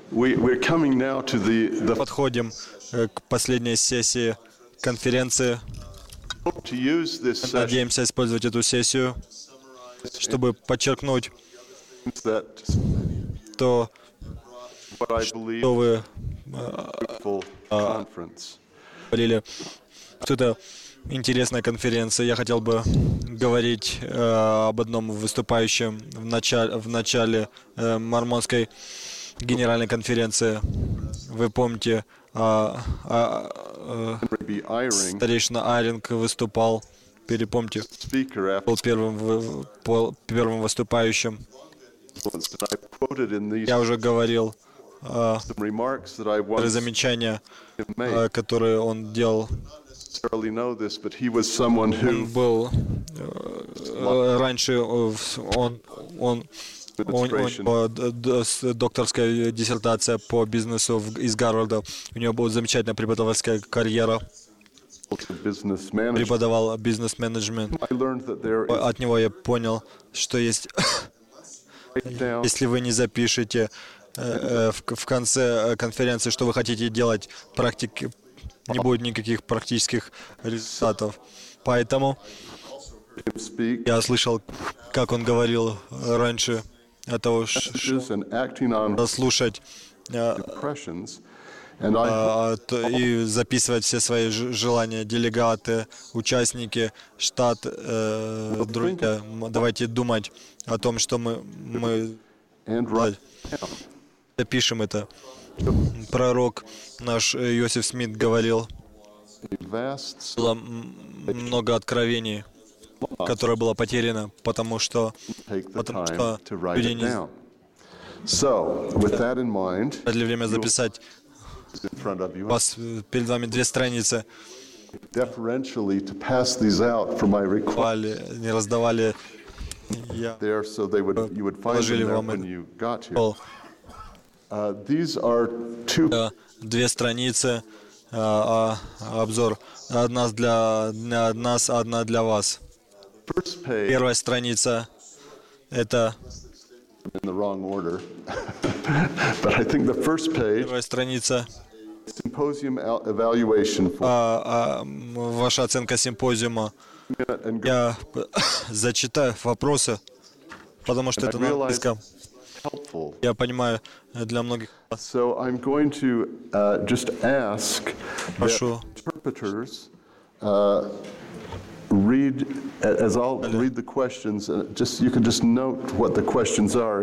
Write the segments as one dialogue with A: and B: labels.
A: We're coming now to the
B: Подходим к последней сессии конференции.
A: to use this session
B: Надеемся использовать эту сессию, чтобы подчеркнуть
A: that
B: то,
A: what I believe
B: что вы
A: fruitful conference.
B: говорили, что это интересная конференция. Я хотел бы говорить об одном выступающем в начале Мормонской генеральной конференции. Вы помните,
A: Henry B. Eyring,
B: старейшина Айринг выступал, перепомните,
A: speaker
B: был
A: after
B: первым выступающим.
A: I quoted in these
B: Я уже говорил
A: some remarks that I once
B: замечания,
A: made.
B: которые он делал.
A: Necessarily know this, but he was someone who
B: Он был раньше, он докторская диссертация по бизнесу из Гарварда. У него была замечательная преподавательская карьера.
A: business management.
B: Преподавал бизнес-менеджмент.
A: I learned that there is
B: От него я понял, что есть,
A: down
B: если вы не запишете в конце конференции, что вы хотите делать, практики, не будет никаких практических результатов. Поэтому
A: him speak
B: я слышал, как он говорил раньше, этого
A: messages and acting on
B: слушать
A: impressions. And I
B: и записывать все свои желания, делегаты, участники, штат, друзья. Давайте думать о том, что мы
A: and write down.
B: запишем это. Пророк наш Йосиф Смит говорил,
A: A vast
B: было много откровений, которое было потеряно, потому что
A: take the time
B: что
A: to write
B: люди
A: it
B: не
A: down. So, with that in mind,
B: дали время записать.
A: in front of
B: У
A: you,
B: вас перед вами 2 страницы,
A: deferentially to pass these out for my request
B: не раздавали. Я
A: there, so you would find
B: положили
A: them there
B: вам
A: when
B: это.
A: you got here.
B: пол.
A: These are two
B: 2 страницы, обзор. Одна для нас, одна для вас.
A: first page
B: Первая страница — это
A: in the wrong order, but I think the first page
B: первая страница,
A: symposium evaluation for
B: ваша оценка симпозиума.
A: and
B: Я зачитаю вопросы, потому что это на английском.
A: helpful.
B: Я понимаю, для многих
A: So I'm going to just ask that
B: прошу
A: interpreters read, as I'll read the questions, just you can just note what the questions are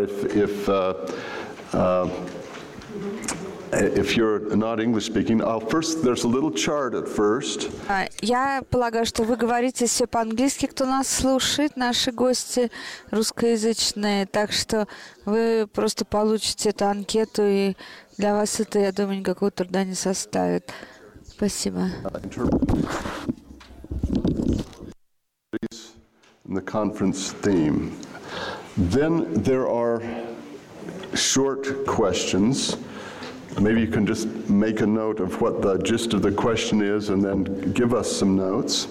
A: if you're not English speaking. There's a little chart at first.
C: Я полагаю, что вы говорите все по-английски, кто нас слушает, наши гости русскоязычные, так что вы просто получите эту анкету, и для вас это, я думаю, никакого труда не составит. Спасибо.
A: The conference theme. Then there are short questions. Maybe you can just make a note of what the gist of the question is and then give us some notes.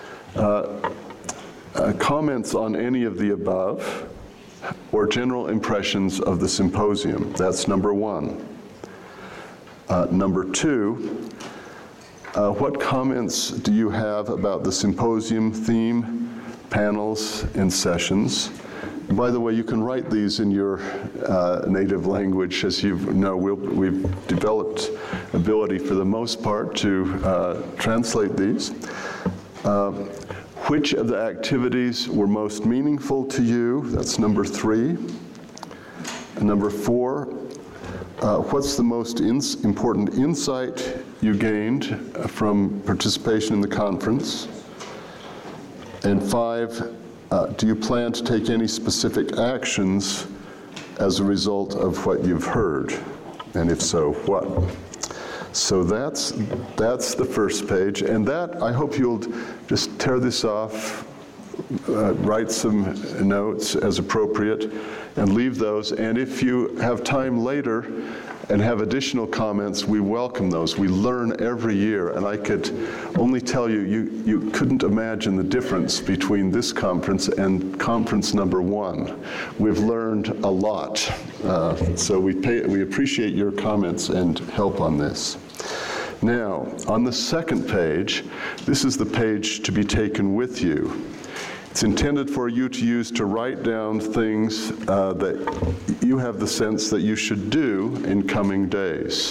A: Comments on any of the above or general impressions of the symposium. That's number 1. Number 2, what comments do you have about the symposium theme, panels, and sessions? By the way, you can write these in your native language. As you know, we've developed ability for the most part to translate these. Which of the activities were most meaningful to you? That's number 3. And number 4, what's the most important insight you gained from participation in the conference? And 5, do you plan to take any specific actions as a result of what you've heard? And if so, what? So that's the first page. And that, I hope you'll just tear this off write some notes as appropriate and leave those. And if you have time later and have additional comments, we welcome those. We learn every year, and I could only tell you, you couldn't imagine the difference between this conference and conference number 1. We've learned a lot, so we appreciate your comments and help on this. Now, on the second page, this is the page to be taken with you. It's intended for you to use to write down things that you have the sense that you should do in coming days.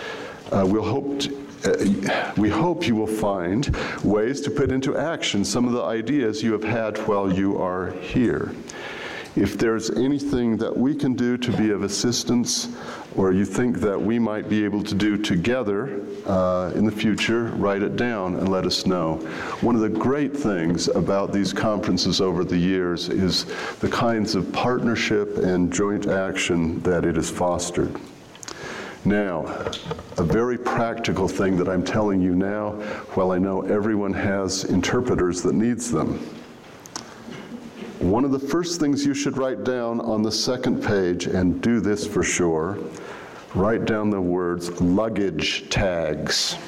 A: We hope you will find ways to put into action some of the ideas you have had while you are here. If there's anything that we can do to be of assistance, or you think that we might be able to do together in the future, write it down and let us know. One of the great things about these conferences over the years is the kinds of partnership and joint action that it has fostered. Now, a very practical thing that I'm telling you now, while I know everyone has interpreters that needs them. One of the first things you should write down on the second page, and do this for sure, write down the words luggage tags.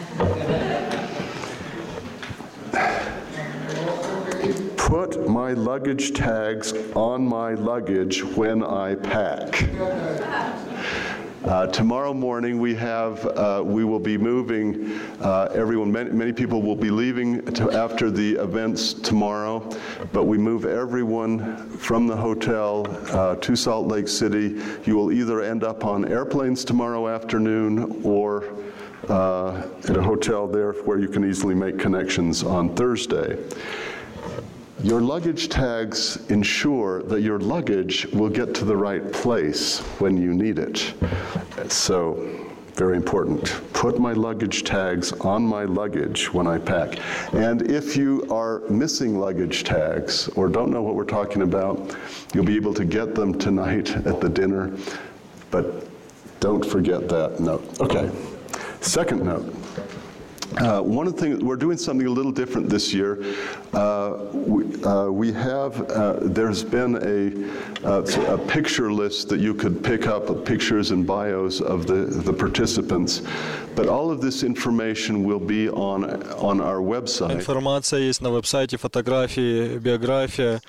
A: Put my luggage tags on my luggage when I pack. Tomorrow morning we will be moving everyone. Many people will be leaving after the events tomorrow, but we move everyone from the hotel to Salt Lake City. You will either end up on airplanes tomorrow afternoon or at a hotel there where you can easily make connections on Thursday. Your luggage tags ensure that your luggage will get to the right place when you need it. So, very important. Put my luggage tags on my luggage when I pack. And if you are missing luggage tags or don't know what we're talking about, you'll be able to get them tonight at the dinner. But don't forget that note. Okay. Second note. One of the things, we're doing something a little different this year. There's been a picture list that you could pick up of pictures and bios of the participants, but all of this information will be on our website.
B: Информация есть на веб-сайте, фотографии, биография,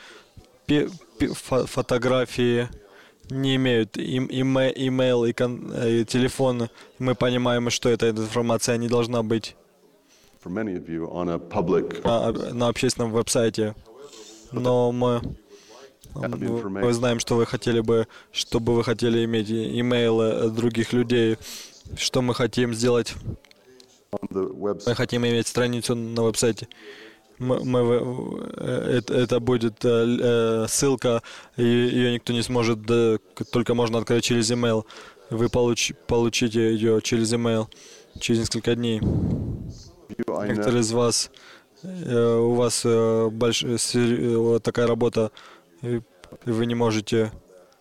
B: фотографии не имеют имейл и телефон. Мы понимаем, что эта информация не должна быть
A: For many of you on a public
B: на общественном веб-сайте. Но мы знаем, что вы хотели бы, чтобы вы хотели иметь имейлы других людей, что мы хотим сделать. Мы хотим иметь страницу на веб-сайте. Это будет ссылка, ее никто не сможет, только можно открыть через email. Вы получите ее через email через несколько дней. Некоторые из вас, у вас такая работа, и вы не можете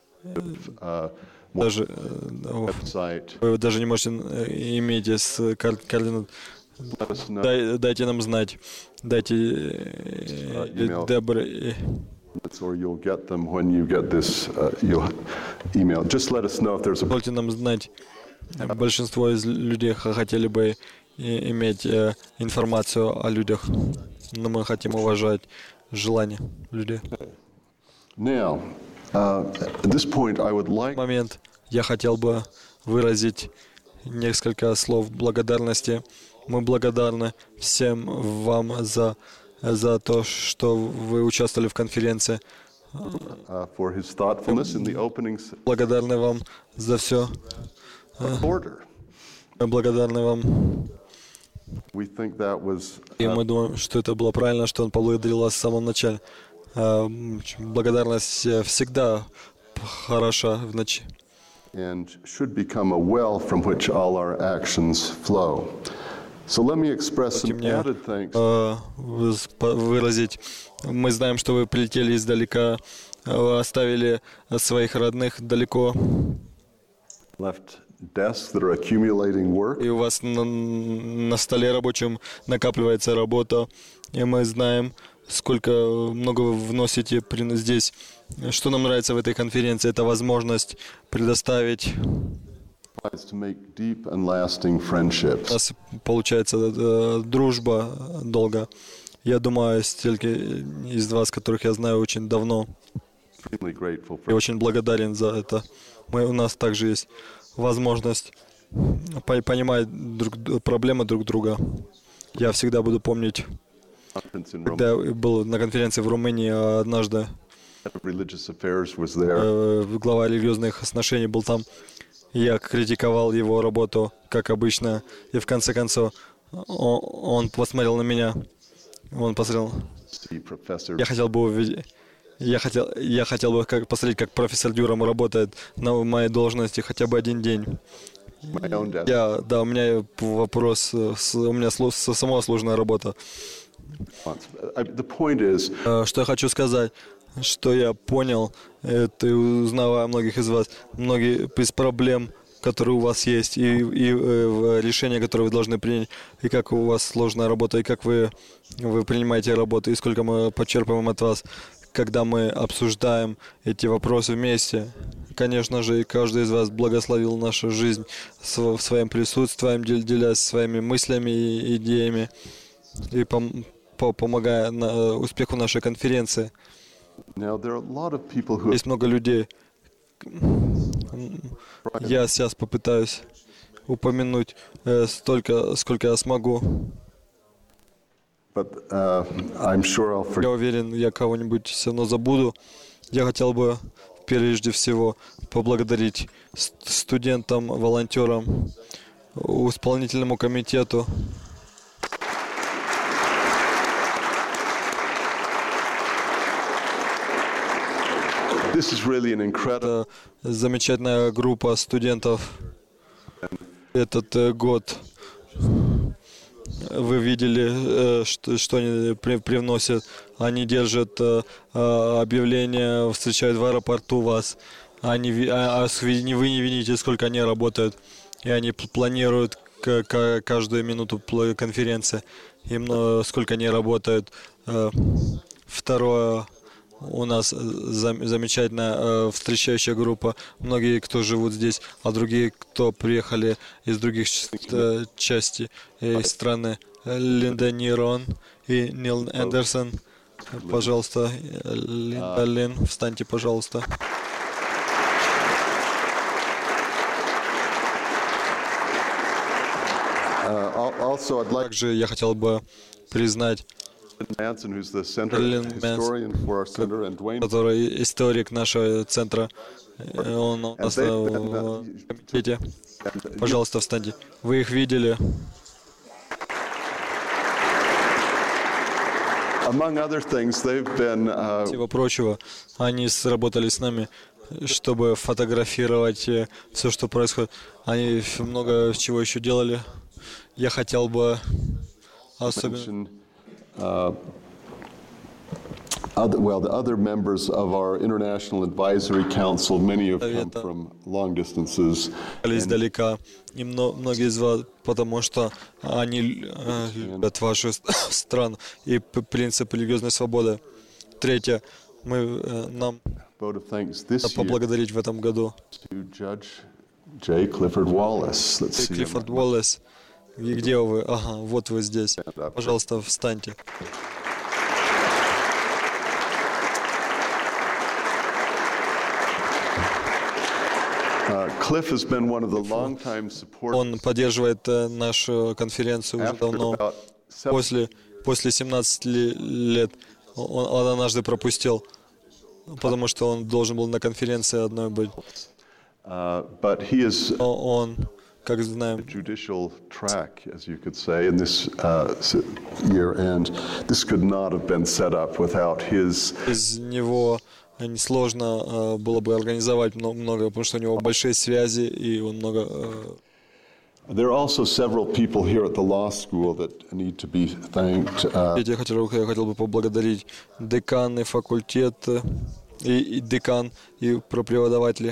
B: вы даже не можете иметь координат. Дайте нам знать. Дайте Деборе.
A: Or you'll get them when you get this email. Just let us know if there's a...
B: Позвольте нам знать. Большинство из людей хотели бы иметь информацию о людях, но мы хотим уважать желания людей.
A: Now, at this point, I would like...
B: Момент. Я хотел бы выразить несколько слов благодарности. Мы благодарны всем вам за то, что вы участвовали в конференции.
A: For his thoughtfulness in the openings.
B: Благодарны вам за все. Мы благодарны вам.
A: We think that was,
B: И мы думаем, что это было правильно, что он поблагодарил вас в самом начале. Благодарность всегда хороша в ночи.
A: And should become a well from which all our actions flow. So let me express some added thanks.
B: Выразить. Мы знаем, что вы прилетели издалека, оставили своих родных далеко.
A: Left desks that are accumulating work.
B: И у вас на столе рабочем накапливается работа. И мы знаем, сколько много вы вносите здесь. Что нам нравится в этой конференции, это возможность предоставить.
A: To make deep and lasting friendships.
B: У нас получается дружба долго. Я думаю, столько из вас, которых я знаю очень давно,
A: Extremely grateful
B: и
A: for
B: очень благодарен за это. У нас также есть возможность понимать проблемы друг друга. Я всегда буду помнить,
A: conference in
B: когда я был на конференции в Румынии однажды,
A: Religious Affairs was there.
B: глава религиозных отношений был там. Я критиковал его работу, как обычно, и в конце концов он посмотрел на меня. Он посмотрел.
A: See Professor
B: Я хотел бы увидеть. Я хотел бы посмотреть, как профессор Дюрам работает на моей должности хотя бы один день.
A: my own desk
B: У меня вопрос, у меня самая сложная работа.
A: response. The point is,
B: Что я хочу сказать, что я понял, это узнавая многих из вас, многие из проблем, которые у вас есть, и решения, которые вы должны принять, и как у вас сложная работа, и как вы принимаете работу, и сколько мы почерпываем от вас, когда мы обсуждаем эти вопросы вместе. Конечно же, и каждый из вас благословил нашу жизнь своим присутствием, делясь своими мыслями и идеями, и помогая успеху нашей конференции.
A: now there are a lot of people who
B: Есть много людей. Я сейчас попытаюсь упомянуть столько, сколько я смогу.
A: but I'm sure I'll
B: Я
A: forget.
B: уверен, я кого-нибудь все равно забуду. Я хотел бы прежде всего поблагодарить студентам, волонтерам, исполнительному комитету.
A: This is really an incredible.
B: Это замечательная группа студентов. Этот год вы видели, что они привносят. Они держат объявления, встречают в аэропорту вас. Вы не видите, сколько они работают. И они планируют каждую минуту конференции. Сколько они работают. Второе. У нас замечательная встречающая группа. Многие, кто живут здесь, а другие, кто приехали из других частей страны. Линда Нирон и Нил Эндерсон. Пожалуйста, Линда Лин, встаньте, пожалуйста.
A: Also, I'd like
B: Также я хотел бы признать
A: Manson, who's the center
B: Lynn
A: historian for our center, and Dwayne.
B: который историк нашего центра. Он у нас в комитете. Пожалуйста, встаньте. Вы их видели?
A: Among other things, they've been
B: Всего прочего, они сработали с нами, чтобы фотографировать все, что происходит. Они много чего еще делали. Я хотел бы особенно...
A: the other members of our International Advisory Council, many have come from long distances.
B: Издалека. И многие из вас, потому что они любят ваши страны и принцип религиозной свободы. Третье. Нам
A: Vote of thanks this year
B: поблагодарить в этом году.
A: to Judge J. Clifford Wallace. Let's see him.
B: Клиффорд Уоллес. И где вы? Ага, вот вы здесь. Пожалуйста, встаньте.
A: Cliff has been one of the longtime supporters.
B: Он поддерживает нашу конференцию уже
A: After
B: давно.
A: about 7
B: После 17 лет он однажды пропустил, потому что он должен был на конференции одной быть.
A: but he is
B: Но он, как знаем,
A: judicial track, as you could say, in this year, and this could not have been set up without his.
B: без него несложно было бы организовать много, потому что у него большие связи, и он много...
A: There are also several people here at the law school that need to be thanked.
B: Я хотел бы поблагодарить деканы факультета, и декан, и преподаватели.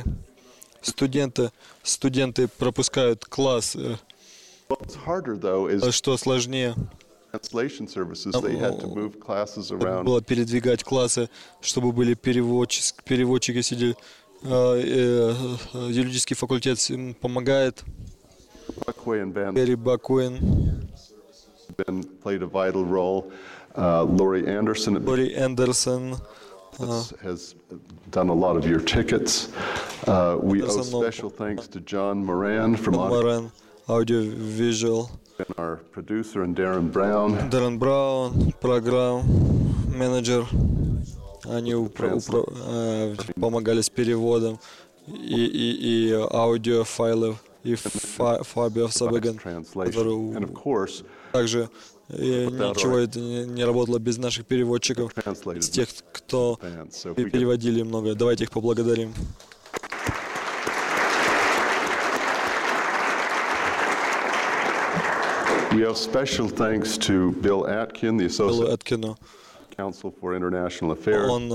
B: Студенты пропускают класс.
A: What's harder, though, is
B: Что сложнее,
A: translation services, they had to move classes
B: Надо
A: around.
B: было передвигать классы, чтобы были переводчики сидели. Юридический факультет им помогает.
A: Buckway and Van
B: Перри Бакуин,
A: played a vital role. Laurie Anderson
B: Лори Эндерсон.
A: has done a lot of your tickets. We owe
B: Anderson,
A: special thanks to John Moran from Audio,
B: Морен, аудиовизуал.
A: and our producer, and Darren Brown.
B: Дэрен Браун, программ, менеджер. Они помогали с переводом и аудиофайлов, и Фабио Сабаган,
A: Translation. And of course,
B: также ничего это не работало без наших переводчиков, с тех, кто
A: so if we could,
B: переводили много. Давайте их поблагодарим.
A: we owe special thanks to Bill Atkin, the
B: Биллу
A: Associate
B: Эткину.
A: Counsel for International Affairs.
B: Он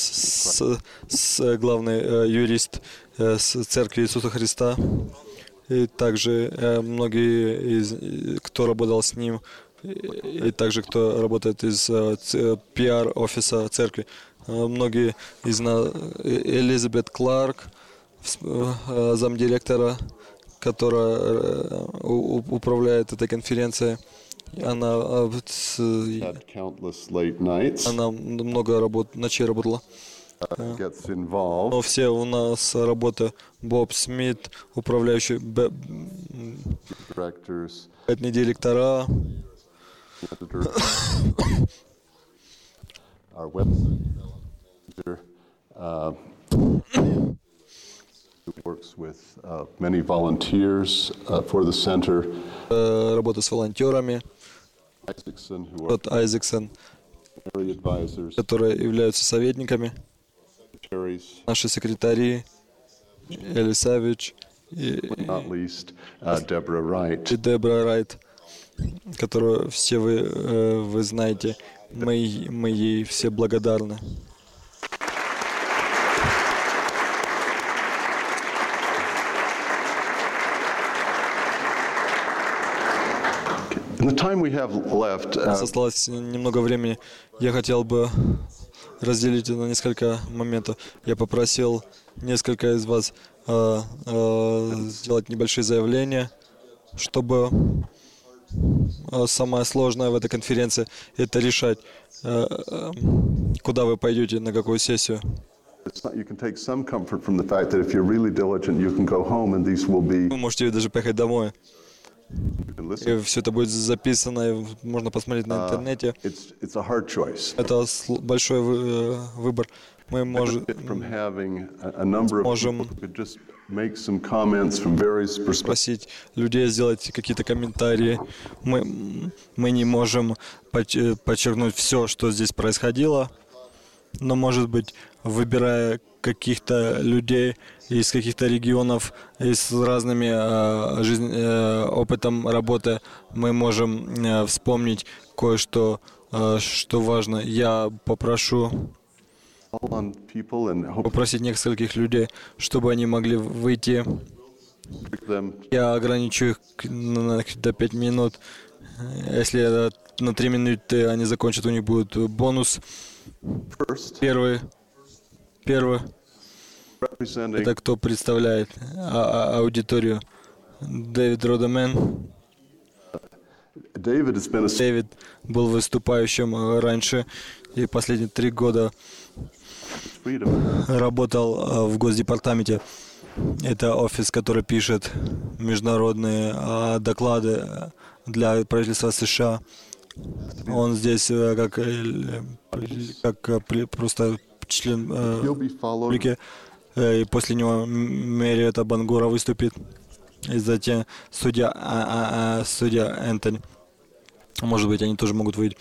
B: главный юрист с Церкви Иисуса Христа. И также многие из, кто работал с ним, и также кто работает из пиар-офиса церкви. Многие из нас, Элизабет Кларк, замдиректора, которая управляет этой конференцией. Она
A: Had countless late nights.
B: много ночей работала.
A: Gets involved.
B: Но все у нас работа. Боб Смит, управляющий
A: Directors,
B: директора,
A: editor, our website developer, who works with many volunteers for the center.
B: работа с волонтерами,
A: Isaacson, who are
B: Род Айзексон,
A: secretary advisors,
B: которые являются советниками,
A: secretaries,
B: наши секретари, Элисавич и
A: not least Deborah Wright.
B: Дебра Райт, которую все вы знаете. Мы ей все благодарны.
A: In the time we have left,
B: У нас осталось немного времени. Я хотел бы разделить на несколько моментов. Я попросил несколько из вас сделать небольшие заявления, чтобы самое сложное в этой конференции — это решать, куда вы пойдете, на какую сессию.
A: you can take some comfort from the fact that if you're really diligent, you can go home and these will be,
B: Вы можете даже поехать домой,
A: you can listen.
B: и все это будет записано, и можно посмотреть на интернете.
A: It's a hard choice.
B: Это большой выбор. Мы
A: From having a number of
B: можем
A: people who could just make some comments from various perspectives.
B: просить людей сделать какие-то комментарии. Мы не можем подчеркнуть все, что здесь происходило, но, может быть, выбирая каких-то людей из каких-то регионов и с разными опытом работы, мы можем вспомнить кое-что, что важно. Я попрошу
A: Call on people and hope
B: попросить нескольких людей, чтобы они могли выйти.
A: them
B: Я ограничу их до 5 минут. Если на 3 минуты они закончат, у них будет бонус.
A: first,
B: Первый
A: representing
B: это кто представляет аудиторию? Дэвид Родемен.
A: David has been a
B: Дэвид был выступающим раньше и последние 3 года
A: freedom.
B: работал в Госдепартаменте. Это офис, который пишет международные доклады для правительства США. Он здесь как просто член
A: He'll be followed
B: публики. И после него Мэриэта Бангура выступит. И затем судья Энтони. Может быть, они тоже могут выйти.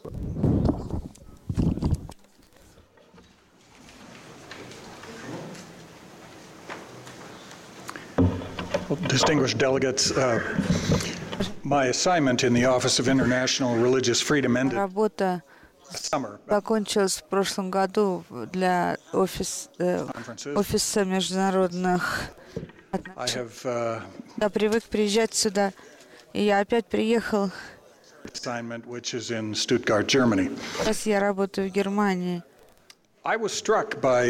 D: Distinguished delegates, my assignment in the Office of International Religious Freedom ended
C: Работа
D: last summer.
C: закончилась в прошлом году для офиса международных
D: I
C: отношений.
D: have
C: Я привык приезжать сюда, и я опять приехал
D: assignment, which is in Stuttgart, Germany.
C: Сейчас я работаю в Германии.
D: I was struck by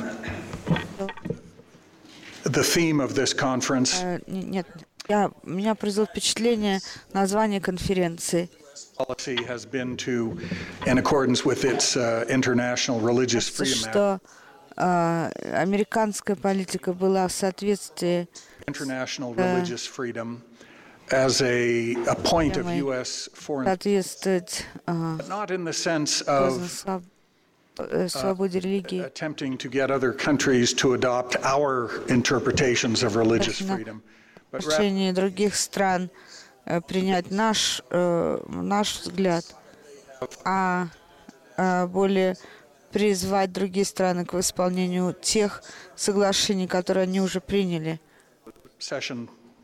D: the theme of this conference.
C: Нет, меня произвело впечатление название конференции.
D: Policy has been to, in accordance with its International Religious Freedom Act,
C: Что американская политика была в соответствии
D: international religious freedom as a point of U.S. foreign,
C: соответствовать
D: not in the sense of
C: свободе религии.
D: attempting to get other countries to adopt our interpretations of religious freedom,
C: В
D: but rather
C: отношении других стран принять наш взгляд, а более призвать другие страны к исполнению тех соглашений, которые они уже приняли.
D: session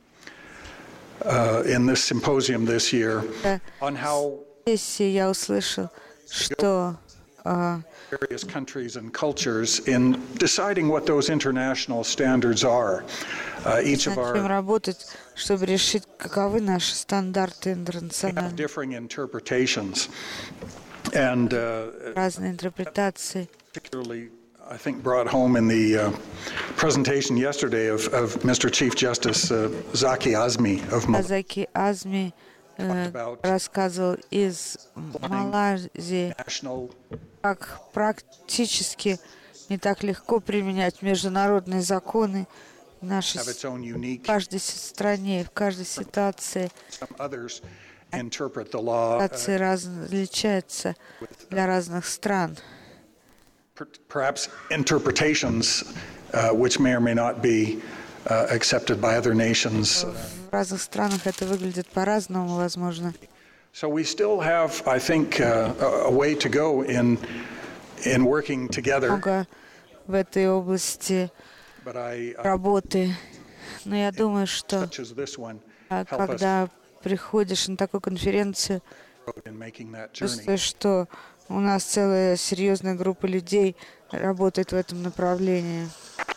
D: in this symposium this year on how
C: В сессии я услышал, что
D: various countries and cultures in deciding what those international standards are. Each of
C: начнем
D: our
C: работать, чтобы решить, каковы наши стандарты
D: have
C: интернациональные,
D: differing interpretations, and
C: разные интерпретации.
D: particularly, I think, brought home in the presentation yesterday of Mr. Chief Justice Zaki Azmi of Malaysia.
C: Азаки Азми рассказывал из Малайзии,
D: National
C: как практически не так легко применять международные законы в нашей
D: have its own unique.
C: в каждой стране, в каждой ситуации.
D: Some others interpret the law
C: Ситуации различаются для разных стран.
D: perhaps interpretations which may or may not be accepted by other nations.
C: В разных странах это выглядит по-разному, возможно.
D: So we still have, I think, a way to go in working together.
C: Много в этой области
D: But I
C: работы. Но я думаю, что
D: such as this one help us
C: когда приходишь на такую конференцию,
D: in making that journey.
C: чувствуешь, что у нас целая серьезная группа людей работает в этом направлении.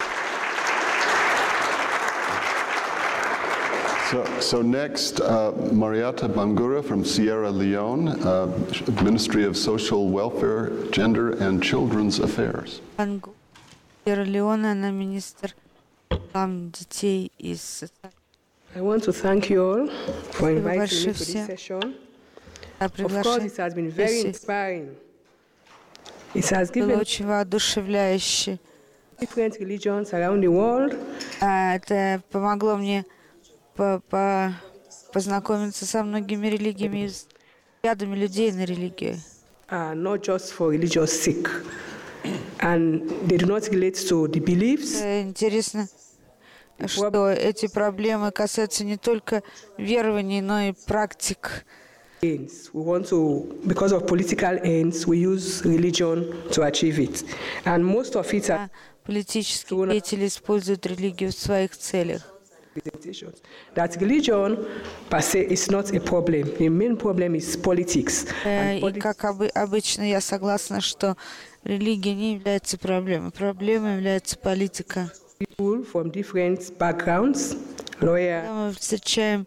A: So next, Marietta Bangura from Sierra Leone, Ministry of Social Welfare, Gender and Children's Affairs.
C: Сьерра-Леоне, она министр детей из
E: I want to thank you all for inviting me
C: большое
E: to this
C: всем.
E: session.
C: за
E: Of course, it has been very
C: приглашение.
E: inspiring. It has
C: Было
E: given
C: очень воодушевляюще.
E: different religions around the world
C: Это помогло мне познакомиться со многими религиями, с рядами людей на религию.
E: not just for religious sake. And they do not relate to the beliefs,
C: Интересно, что эти проблемы касаются не только верований, но и практик.
E: ends. We want to, because of political ends, we use religion to achieve it. And most of it are
C: Политические деятели используют религию в своих целях.
E: representations. That religion per se is not a problem. The main problem is politics. And
C: И как обычно, я согласна, что религия не является проблемой. Проблемой является политика.
E: people from different backgrounds, lawyers,
C: Когда мы встречаем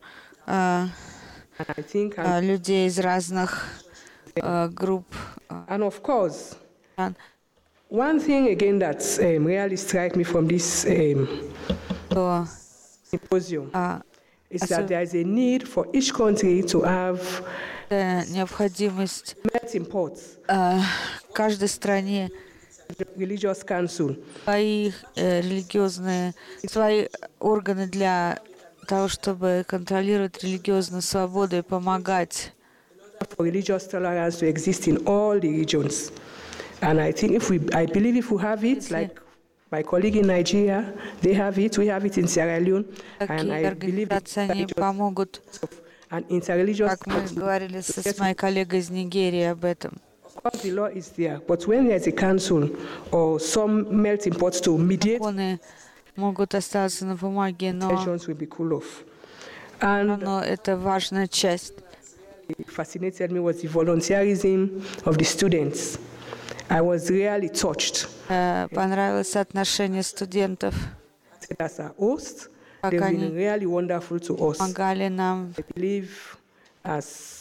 E: I think,
C: людей из разных групп.
E: and of course,
C: стран,
E: one thing again that really struck me from this
C: то
E: symposium is that there is a need for each country to have
C: необходимость
E: melting pots,
C: каждой стране
E: religious council,
C: свои религиозные, свои органы для того, чтобы контролировать религиозную свободу и помогать.
E: for religious tolerance to exist in all the regions. And I think I believe if we have it, like my colleague in Nigeria, they have it, we have it in Sierra Leone, and
C: Такие
E: I believe
C: организации они помогут,
E: and interreligious.
C: как мы говорили с моей коллегой из Нигерии об этом.
E: Of course, the law is there, but when there's a council or some melting pot to mediate,
C: Законы могут остаться на бумаге, но
E: tensions will be cool off. And
C: это важная часть.
E: what fascinated me was the volunteerism of the students. I was really touched.
C: Понравилось отношение студентов,
E: As a host,
C: как
E: they've
C: они
E: been really wonderful to us.
C: помогали нам.
E: I believe as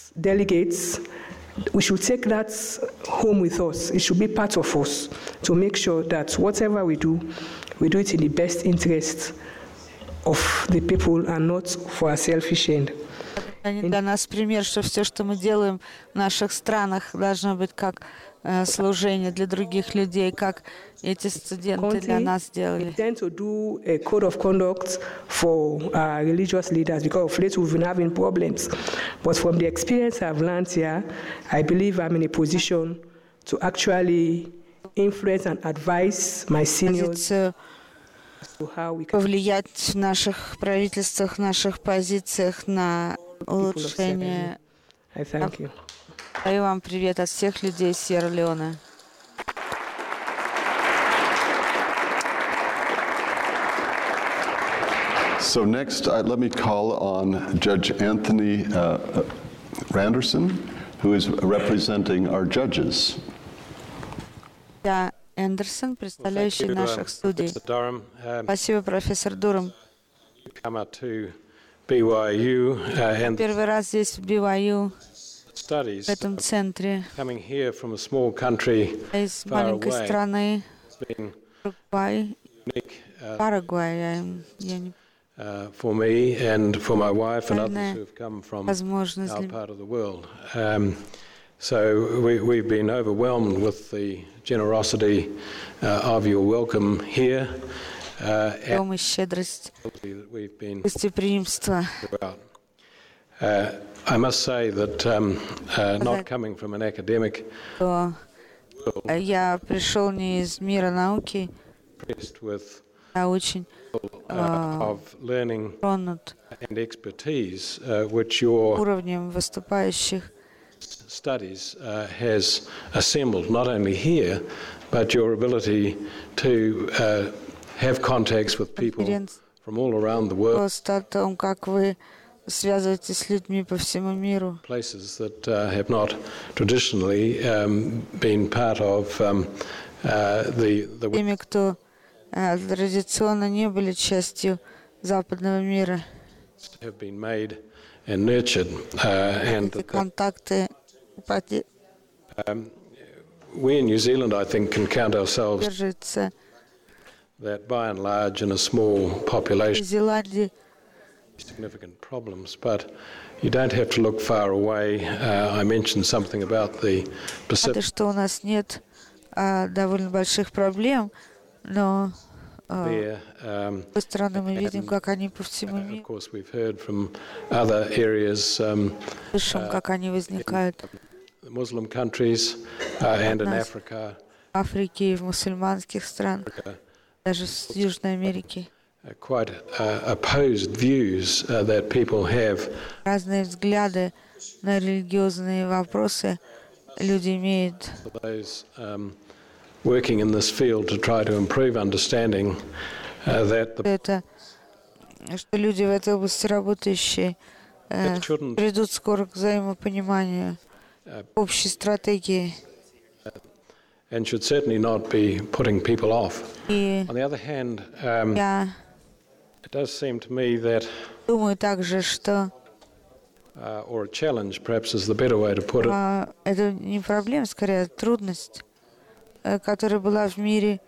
E: delegates, we should take that home with us. It should be part of us to make sure that whatever we do it in the best interest of the people and not for a selfish end.
C: Они для нас пример, что все, что мы делаем в наших странах, должно быть как служение для других людей, как эти студенты для нас сделали.
E: We tend to do a code of conduct for religious leaders because of late we've been having problems. But from the experience I've learned here, I believe I'm in a position to actually influence and advise my seniors to how we can
C: повлиять в наших правительствах, в наших позициях на улучшение.
E: I thank you.
C: Даю вам привет от всех людей Сьерра-Леоне.
A: So next, let me call on Judge Anthony Randerson, who is representing our judges.
C: Я Эндерсон, представляющий наших судей. Спасибо, профессор Дурам. Первый раз здесь, в BYU, в этом центре, из маленькой страны, Парагвай, я не
F: for me and for my wife and others who have come from our part of the world. So we've been overwhelmed with the generosity of your welcome here.
C: Помощь, щедрость, гостеприимство.
F: I must say that not coming from an academic,
C: я пришел не из мира науки, я очень тронут уровнем выступающих
F: studies has assembled not only here, but your ability to have contacts with people from all around the world.
C: Просто о том, как вы связываетесь с людьми по всему миру.
F: Places that have not traditionally been part of the
C: теми, кто традиционно не были частью западного мира.
F: Have been made and nurtured, and
C: эти контакты
F: we in New Zealand, I think, can count ourselves
C: держатся.
F: That by and large in a small population,
C: В Зеландии
F: significant problems, but you don't have to look far away. I mentioned something about the Pacific.
C: Что у нас нет довольно больших проблем, но с другой стороны мы видим, как они по всему миру.
F: Of course, we've heard from other areas,
C: Слышим, как они возникают
F: Muslim countries and in Africa.
C: в Африке и в мусульманских странах, даже в Южной Америке.
F: Quite opposed views that people have.
C: Разные взгляды на религиозные вопросы люди имеют.
F: Those working in this field to try to improve understanding that
C: Это, что люди в этой области работающие придут скоро к взаимопониманию, общей стратегии.
F: And should certainly not be putting people off.
C: И
F: On the other hand,
C: я
F: it does seem to me that,
C: думаю также, что
F: or a challenge, perhaps is the better way to put it.
C: это не проблема, скорее трудность, которая была в мире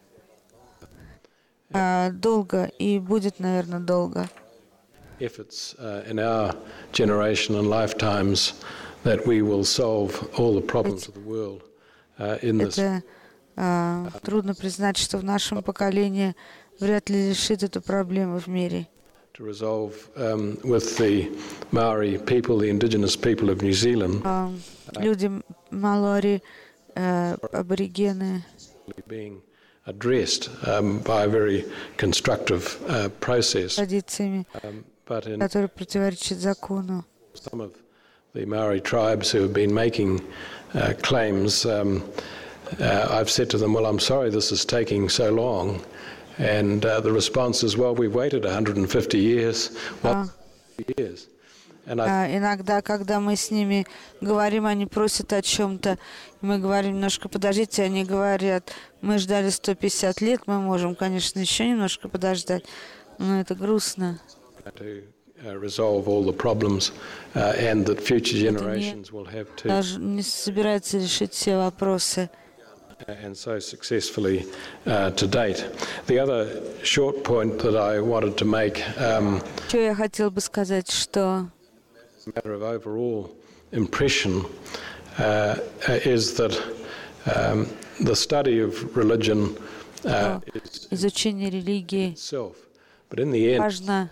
C: долго и будет, наверное, долго.
F: Efforts in our generation and lifetimes that we will solve all the problems of the world in this.
C: Это трудно признать, что в нашем поколении вряд ли решит эту проблему в мире.
F: To resolve with the Maori people, the indigenous people of New Zealand,
C: люди Малори, аборигены,
F: being addressed by a very constructive process.
C: традициями,
F: But in
C: которые противоречат закону.
F: some of the Maori tribes who have been making claims, I've said to them, well, I'm sorry this is taking so long. And the response is, well, we've waited 150 years. Well, years. And
C: Иногда, когда мы с ними говорим, они просят о чем-то, мы говорим немножко подождите, они говорят, мы ждали 150 лет, мы можем, конечно, еще немножко подождать, но это грустно.
F: to resolve all the problems, and that future generations will have to,
C: Даже не собирается решить все вопросы.
F: and so successfully to date. The other short point that I wanted to make,
C: Что я хотел бы сказать, что
F: matter of overall impression, is that the study of religion is
C: изучение религии
F: itself, but in the end,
C: важно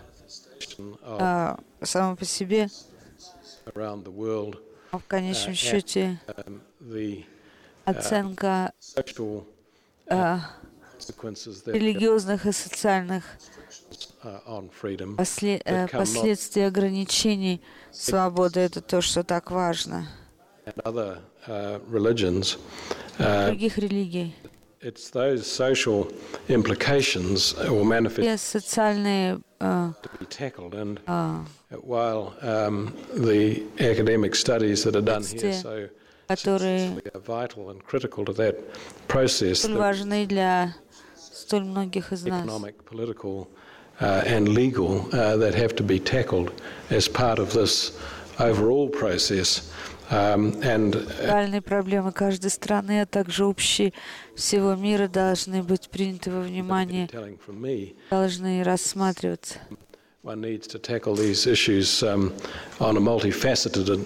C: само по себе,
F: around the world,
C: но в конечном счете
F: the
C: оценка
F: social consequences that
C: религиозных и социальных
F: on freedom,
C: последствий ограничений свободы — это то, что так важно.
F: and other religions,
C: Других религий.
F: it's those social implications or manifestations
C: Все soциальные
F: to be tackled. And while the academic studies that are done here so
C: которые
F: are vital and critical to that process,
C: столь
F: the
C: важны для столь многих из нас.
F: economic, political, and legal that have to be tackled as part of this overall process. And
C: Социальные проблемы каждой страны, а также общие всего мира должны быть приняты во внимание,
F: telling from me,
C: должны рассматриваться.
F: one needs to tackle these issues on a multifaceted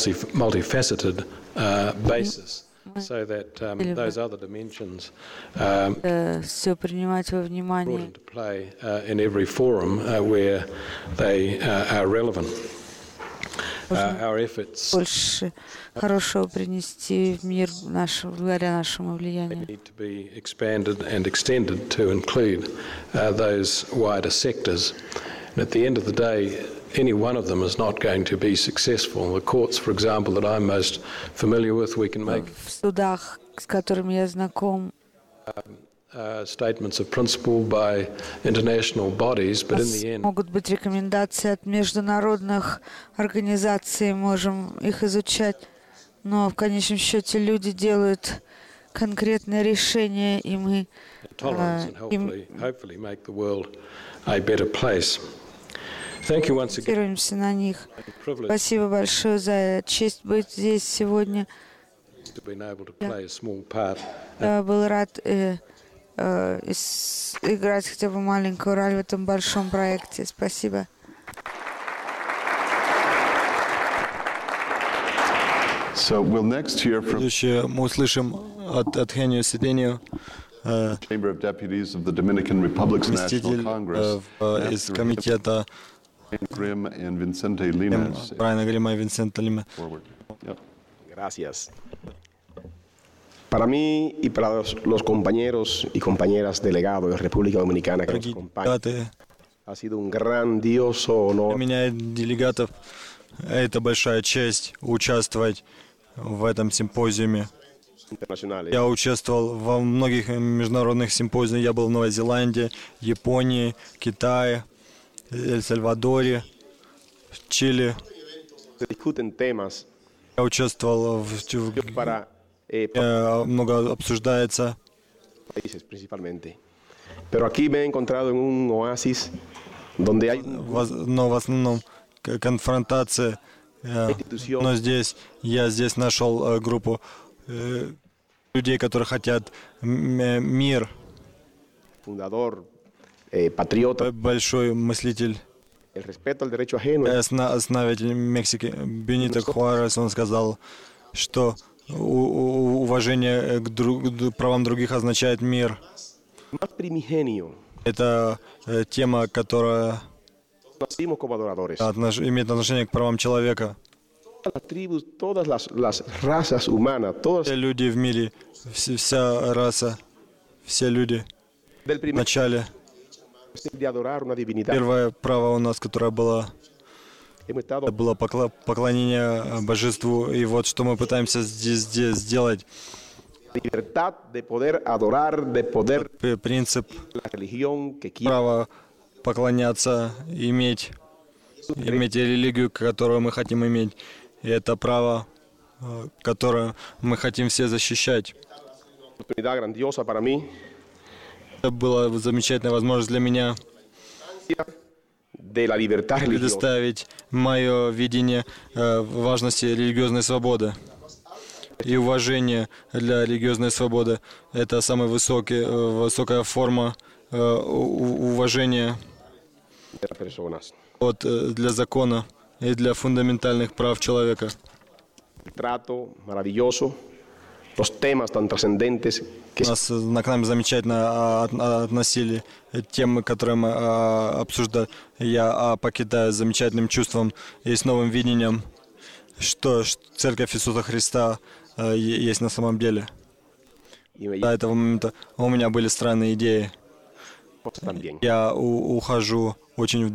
F: basis, so that those other dimensions
C: Все принимать во
F: brought
C: внимание.
F: into play in every forum where they are relevant. Our efforts
C: Больше хорошего принести в мир благодаря нашему влиянию.
F: need to be expanded and extended to include those wider sectors. And at the end of the day, any one of them is not going to be successful. The courts, for example, that I'm most familiar with, we can make
C: В судах, с которыми я знаком,
F: statements of principle by international bodies, but in the end,
C: могут быть рекомендации от международных организаций, можем их изучать, но в конечном счете люди делают конкретные решения, и мы
F: tolerance and hopefully make the world a better place. Thank you once again.
C: ориентируемся на них.
F: Privilege
C: Спасибо большое за честь быть здесь сегодня.
F: to be able to play a small part.
C: Я был рад играть хотя бы маленькую роль в этом большом проекте. Спасибо.
A: So we'll next hear from
B: Следующее мы услышим от Хению Сидению,
A: Chamber of Deputies of the Dominican Republic's National
B: заместитель
A: Congress,
B: из комитета
A: Grimm and Vicente Linares.
B: Брайана Грима и Винсента Лима.
A: Forward. Yep.
G: Gracias. Para mí y para los compañeros y compañeras delegados de República Dominicana que nos
B: Дорогие
G: acompañan,
B: делегаты,
G: ha sido un grandioso
B: для
G: honor
B: меня, делегатов, это большая честь участвовать в этом симпозиуме.
G: internacional.
B: Я участвовал во многих международных симпозиумах. Я был в Новой Зеландии, Японии, Китае, Эль-Сальвадоре, Чили.
G: Se discuten temas
B: Я участвовал
G: para
B: много обсуждается.
G: países principalmente. Pero aquí me he encontrado en un oasis donde hay
B: Но в основном конфронтация. Но я здесь нашел группу людей, которые хотят мир.
G: fundador, patriota,
B: Большой мыслитель,
G: el respeto al derecho ajeno.
B: основатель Мексики Бенито Хуарес, он сказал, что уважение к правам других означает мир.
G: Más primigenio.
B: Это тема, которая
G: Nacimos como adoradores.
B: имеет отношение к правам человека.
G: Todas las tribus, todas las razas humanas, todos
B: Все люди в мире, вся раса, все люди
G: del
B: в
G: primer
B: начале.
G: de adorar una divinidad.
B: Первое право у нас, которое было,
G: Hemos estado
B: это было поклонение божеству. И вот что мы пытаемся здесь сделать.
G: libertad de poder adorar, de poder
B: Принцип
G: la religión que quiera.
B: права поклоняться, иметь религию, которую мы хотим иметь. И это право, которое мы хотим все защищать.
G: Oportunidad grandiosa para mí
B: Это была замечательная возможность для меня
G: de la libertad religiosa.
B: предоставить мое видение важности религиозной свободы. И уважение для религиозной свободы – это самая высокая форма уважения
G: De las personas.
B: для закона и для фундаментальных прав человека.
G: El trato maravilloso, los temas tan trascendentes que
B: Нас к нам замечательно относили темы, которые мы обсуждали. Я покидаю с замечательным чувством и с новым видением, что Церковь Иисуса Христа есть на самом деле.
G: y me
B: До этого момента у меня были странные идеи.
G: llevamos también.
B: Я ухожу очень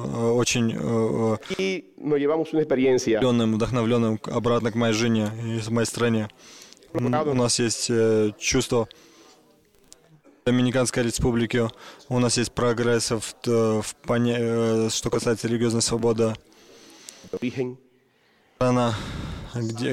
G: Y nos llevamos una experiencia
B: вдохновленным обратно к моей жене и моей стране. У нас есть чувство Доминиканской Республики, у нас есть прогресс, что касается религиозной свободы.
G: de origen,
B: Страна, где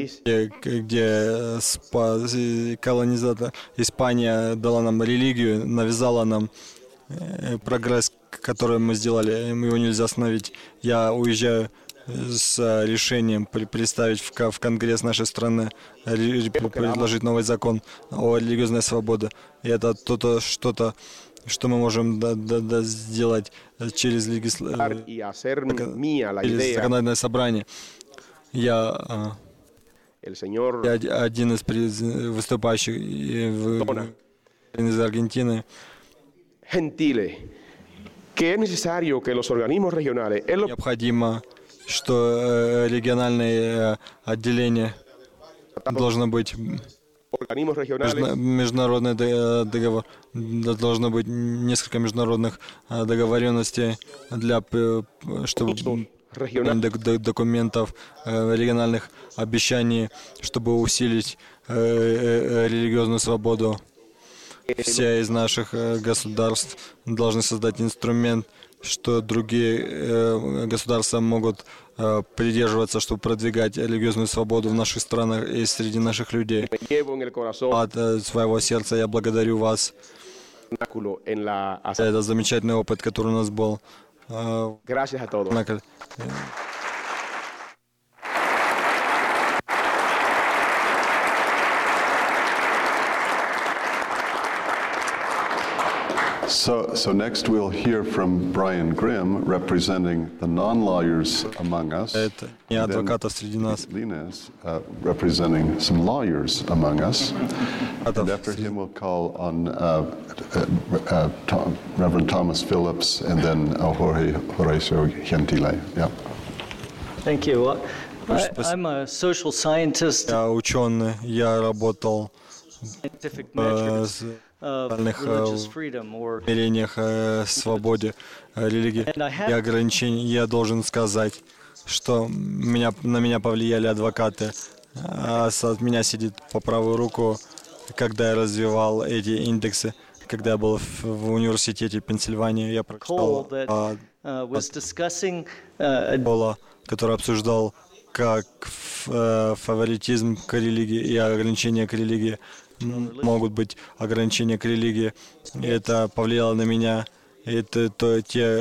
B: колонизатор Испания дала нам религию, навязала нам прогресс, который мы сделали, его нельзя остановить. Я уезжаю с решением представить в Конгресс нашей страны, предложить новый закон о религиозной свободе. И это что-то, что мы можем сделать через
G: y hacer mía la idea.
B: законодательное собрание. Я
G: El señor
B: один из выступающих из Аргентины.
G: Gentile, que es necesario que los organismos regionales, es lo
B: Необходимо, что региональные отделения должно быть
G: organismos regionales
B: международный договор, должно быть несколько международных договоренностей для чтобы
G: regionales
B: документов, региональных обещаний, чтобы усилить религиозную свободу. Все из наших государств должны создать инструмент, что другие государства могут придерживаться, чтобы продвигать религиозную свободу в наших странах и среди наших людей.
G: me llevo en el corazón
B: От своего сердца я благодарю вас
G: en la
B: за этот замечательный опыт, который у нас был.
G: gracias a todos.
A: So next we'll hear from Brian Grimm, representing the non-lawyers among us.
B: Это не
A: And then
B: адвокатов среди нас.
A: Linus, representing some lawyers among us. And after him, we'll call on Reverend Thomas Phillips and then Jorge Horacio Gentile. Yeah.
H: Thank you. I'm a social scientist,
B: Я ученый, я работал
H: scientific
B: в
H: metrics of
B: социальных
H: religious freedom, or
B: мерениях свободе религии и ограничений. Я должен сказать, что на меня повлияли адвокаты. От меня сидит по правую руку, когда я развивал эти индексы. Когда я был в университете Пенсильвании, я прочитал
H: Cole that was discussing
B: Пола, который обсуждал, как фаворитизм к религии и ограничения к религии могут быть ограничения к религии. И это повлияло на меня. Это то,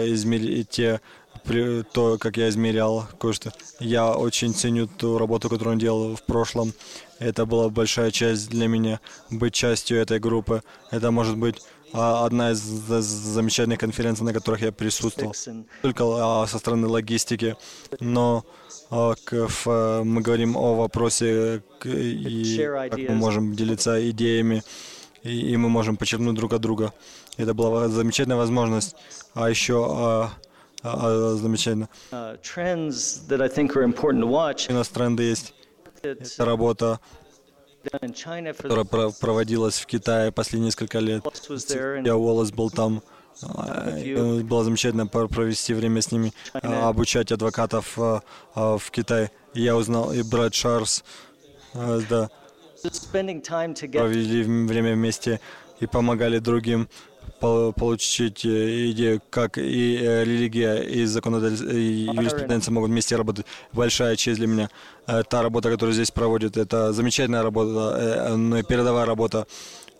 B: как я измерял кое-что. Я очень ценю ту работу, которую он делал в прошлом. Это была большая часть для меня, быть частью этой группы. Это может быть одна из замечательных конференций, на которых я присутствовал. Только со стороны логистики, но мы говорим о вопросе, и как мы можем делиться идеями, и мы можем почерпнуть друг от друга. Это была замечательная возможность. А еще замечательно.
H: trends that I think are important to watch.
B: У нас тренды есть.
H: It's
B: Это работа,
H: done in China for
B: которая
H: the
B: проводилась в Китае последние несколько лет.
H: Wallace was there, and
B: Я Уоллес был там. Было замечательно провести время с ними, обучать адвокатов в Китае. Я узнал, и брат Чарльз, да,
H: spending time together.
B: провели время вместе и помогали другим получить идею, как и религия, и законодательство, и юриспруденция могут вместе работать. Большая честь для меня. Та работа, которую здесь проводят, это замечательная работа, но и передовая работа.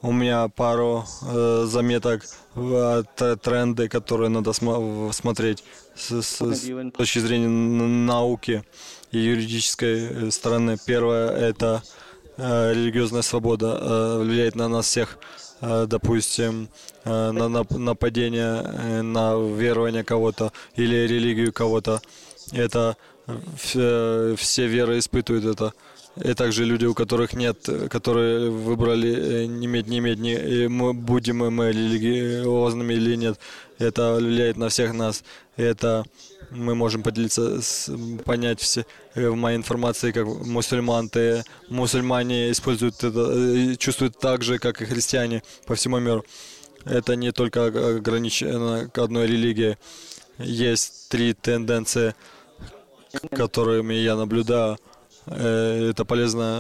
B: У меня пару заметок, тренды, которые надо смотреть с точки зрения науки и юридической стороны. Первое – это религиозная свобода влияет на нас всех. Допустим, на нападение на верование кого-то или религию кого-то. Это все веры испытывают это. И также люди, у которых нет, которые выбрали не иметь, будем мы религиозными или нет, это влияет на всех нас. Это мы можем поделиться, понять все в моей информации, как мусульмане используют это, чувствуют так же, как и христиане по всему миру. Это не только ограничено к одной религии. Есть 3 тенденции, которыми я наблюдаю. Это полезно.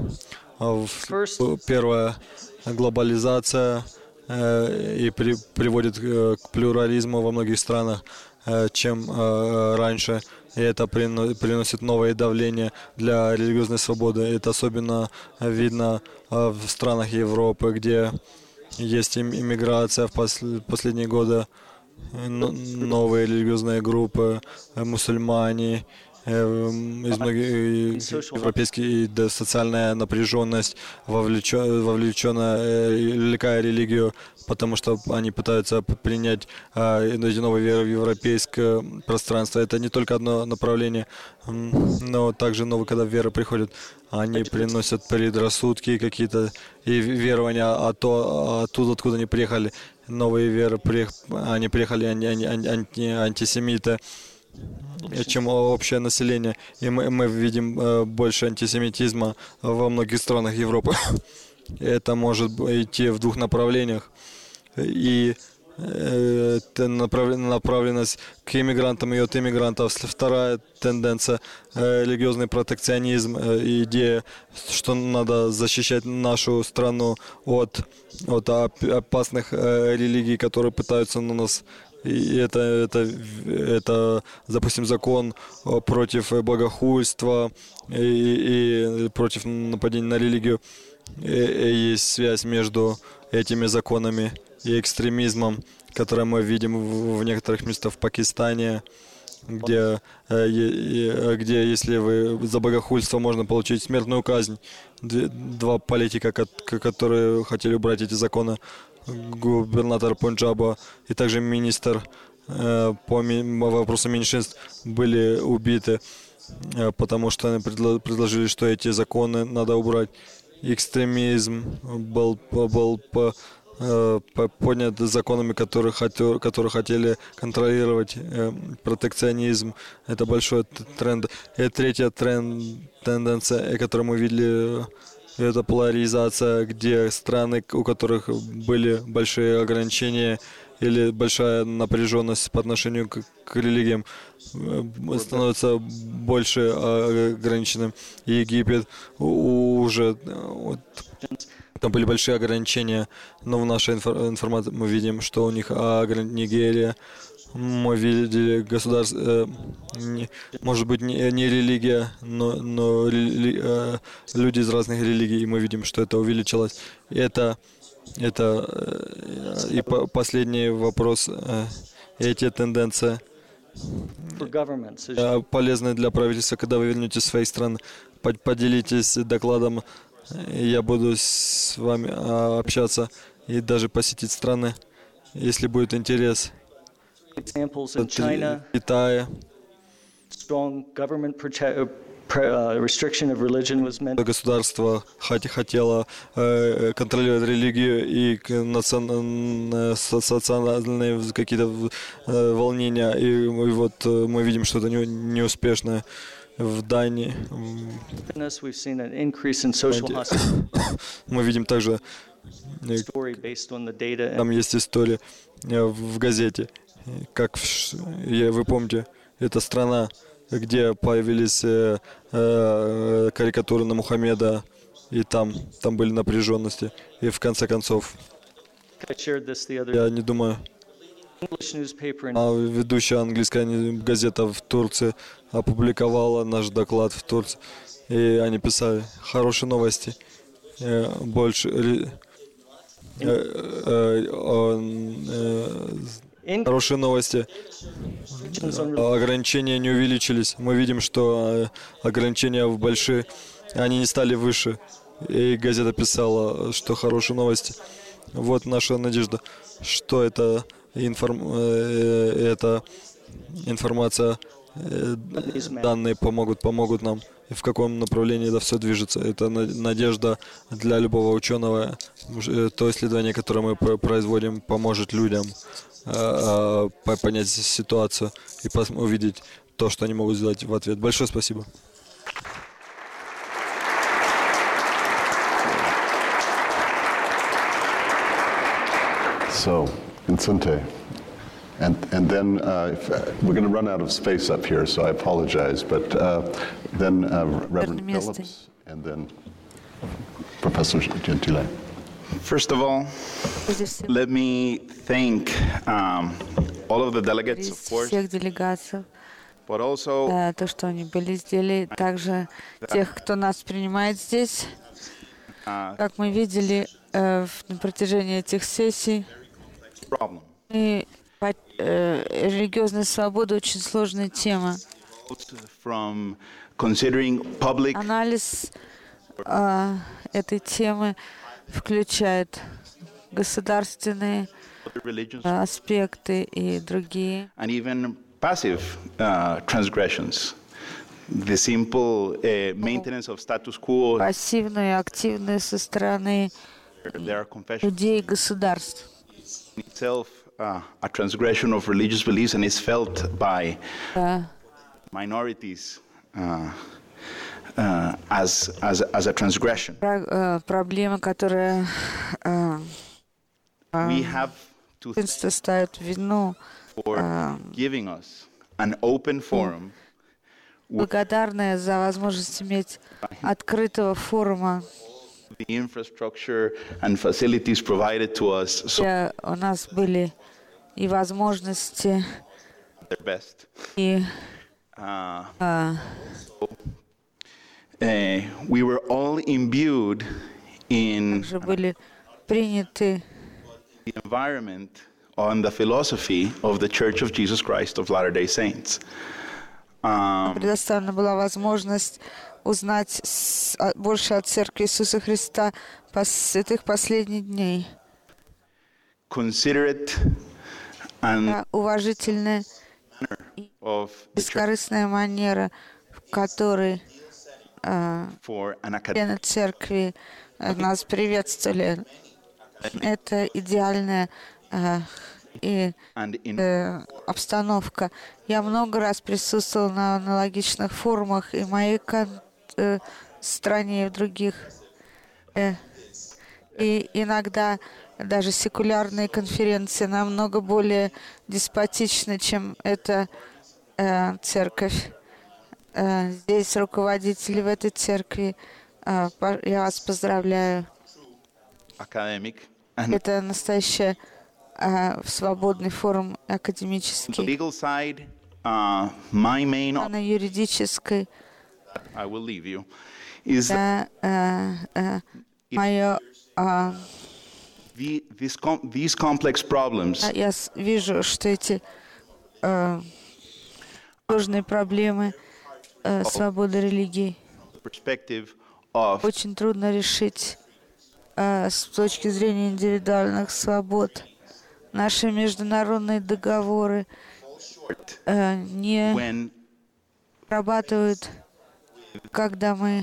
B: Первая — глобализация и приводит к плюрализму во многих странах, чем раньше. И это приносит новое давление для религиозной свободы. Это особенно видно в странах Европы, где есть иммиграция в последние годы, новые религиозные группы, мусульмане, из многих европейских, социальная напряженность, вовлекая религию, потому что они пытаются принять эти новые веры в европейское пространство. Это не только одно направление, но также новые, когда веры приходят, они приносят предрассудки какие-то и верования оттуда, откуда они приехали. Новые веры, они приехали антисемиты, чем общее население. И мы видим больше антисемитизма во многих странах Европы. Это может идти в 2 направлениях. И направленность к иммигрантам и от иммигрантов. Вторая тенденция — религиозный протекционизм, идея, что надо защищать нашу страну от опасных религий, которые пытаются на нас. И это, допустим, закон против богохульства и против нападения на религию. И есть связь между этими законами и экстремизмом, который мы видим в некоторых местах в Пакистане, где если вы за богохульство, можно получить смертную казнь. 2 политика, которые хотели убрать эти законы, губернатор Пунджаба и также министр по вопросам меньшинств, были убиты, потому что они предложили, что эти законы надо убрать. Экстремизм был поднят законами, которые хотели контролировать протекционизм. Это большой тренд. И третья тенденция, которую мы видели, это поляризация, где страны, у которых были большие ограничения или большая напряженность по отношению к религиям, становятся больше ограниченным. Египет уже... Там были большие ограничения, но в нашей информации мы видим, что у них Нигерия, мы видели государство, может быть, не религия, но люди из разных религий, и мы видим, что это увеличилось. И последний вопрос, эти тенденции полезны для правительства, когда вы вернетесь в свои страны. Поделитесь докладом. Я буду с вами общаться и даже посетить страны, если будет интерес. Китая. Государство хотело контролировать религию и социальные какие-то волнения. И вот мы видим, что это неуспешно. В Дании мы видим также, там есть история в газете, как вы помните, это страна, где появились карикатуры на Мухаммеда, и там были напряженности, и в конце концов, я не думаю, ведущая английская газета в Турции опубликовала наш доклад в Турции, и они писали: хорошие новости, больше Хорошие новости. Ограничения не увеличились. Мы видим, что ограничения в большие, они не стали выше. И газета писала, что хорошие новости. Вот наша надежда, что это информация, данные помогут нам. И в каком направлении это все движется. Это надежда для любого ученого. То исследование, которое мы производим, поможет людям понять ситуацию и увидеть то, что они могут сделать в ответ. Большое спасибо.
A: So, Vincente. And then we're going to run out of space up here, so I apologize. But then Reverend Phillips, and then Professor Gentile.
I: First of all, let me thank all of the delegates, of course,
C: всех делегаций,
I: but also
C: то, что они были здесь, также тех, кто нас принимает здесь. Как мы видели на протяжении этих сессий, и религиозная свобода очень сложная тема. Анализ этой темы включает государственные аспекты и другие.
I: And even passive transgressions. The simple maintenance of status quo.
C: Пассивные и активные со стороны людей и государств.
I: Itself a transgression of religious beliefs, and it's felt by minorities as a transgression.
C: Проблема, которая
I: We have to
C: ставит вину.
I: for giving us an open forum.
C: Благодарная за возможность иметь открытого форума.
I: The infrastructure and facilities provided to us, so
C: Где у нас были и возможности,
I: their best.
C: и
I: We were all imbued in
C: также были приняты
I: the environment on the philosophy of the Church of Jesus Christ of Latter-day Saints.
C: Предоставлена была возможность узнать больше о Церкви Иисуса Христа святых последних дней.
I: Considerate and
C: Уважительная и бескорыстная манера, в которой члены Церкви нас приветствовали. Это идеальная обстановка. Я много раз присутствовала на аналогичных форумах и в моей стране, и в других. И иногда даже секулярные конференции намного более деспотичны, чем эта церковь. Здесь руководители в этой церкви. Я вас поздравляю. Это настоящий свободный форум академический. На юридической мое
I: these complex problems
C: я вижу, что эти сложные проблемы свободы религии очень трудно решить с точки зрения индивидуальных свобод. Наши международные договоры не срабатывают, когда мы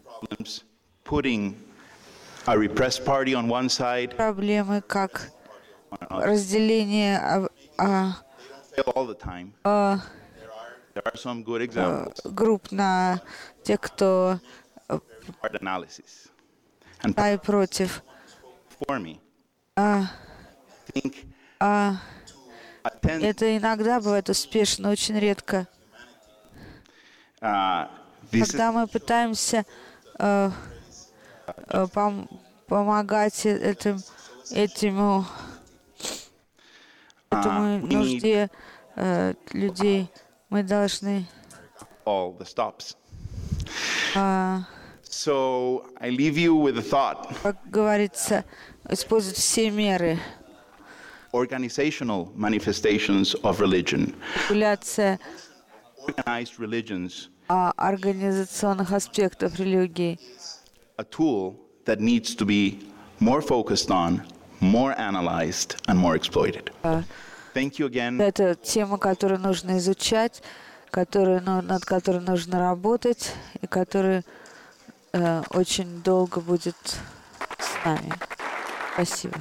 I: a repressed party on one side,
C: проблемы как разделение
I: all the time. There are some good examples.
C: Групп на тех, кто
I: Hard analysis. And
C: за и против.
I: for me, think
C: Это иногда бывает успешно, очень редко. Когда мы пытаемся помогать этому нужде людей, мы должны
I: So I leave you with a thought.
C: Как говорится, использовать все меры.
I: Organizational manifestations of religion,
C: Популяция
I: organized religions,
C: организационных аспектов религии.
I: a tool that needs to be more focused on, more analyzed, and more exploited. Thank you again.
C: Это тема, которую нужно изучать, над которой нужно работать, и которая очень долго будет с нами. Спасибо.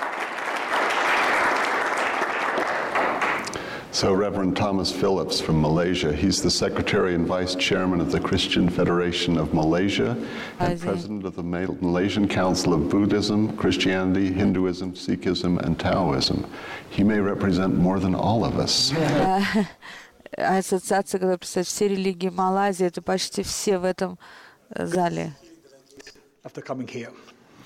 A: So Reverend Thomas Phillips from Malaysia, he's the Secretary and Vice Chairman of the Christian Federation of Malaysia and President of the Malaysian Council of Buddhism, Christianity, Hinduism, Sikhism, and Taoism. He may represent more than all of us.
C: Ассоциация, которая представляет все религии Малайзии, это почти все в этом зале.
D: After coming here.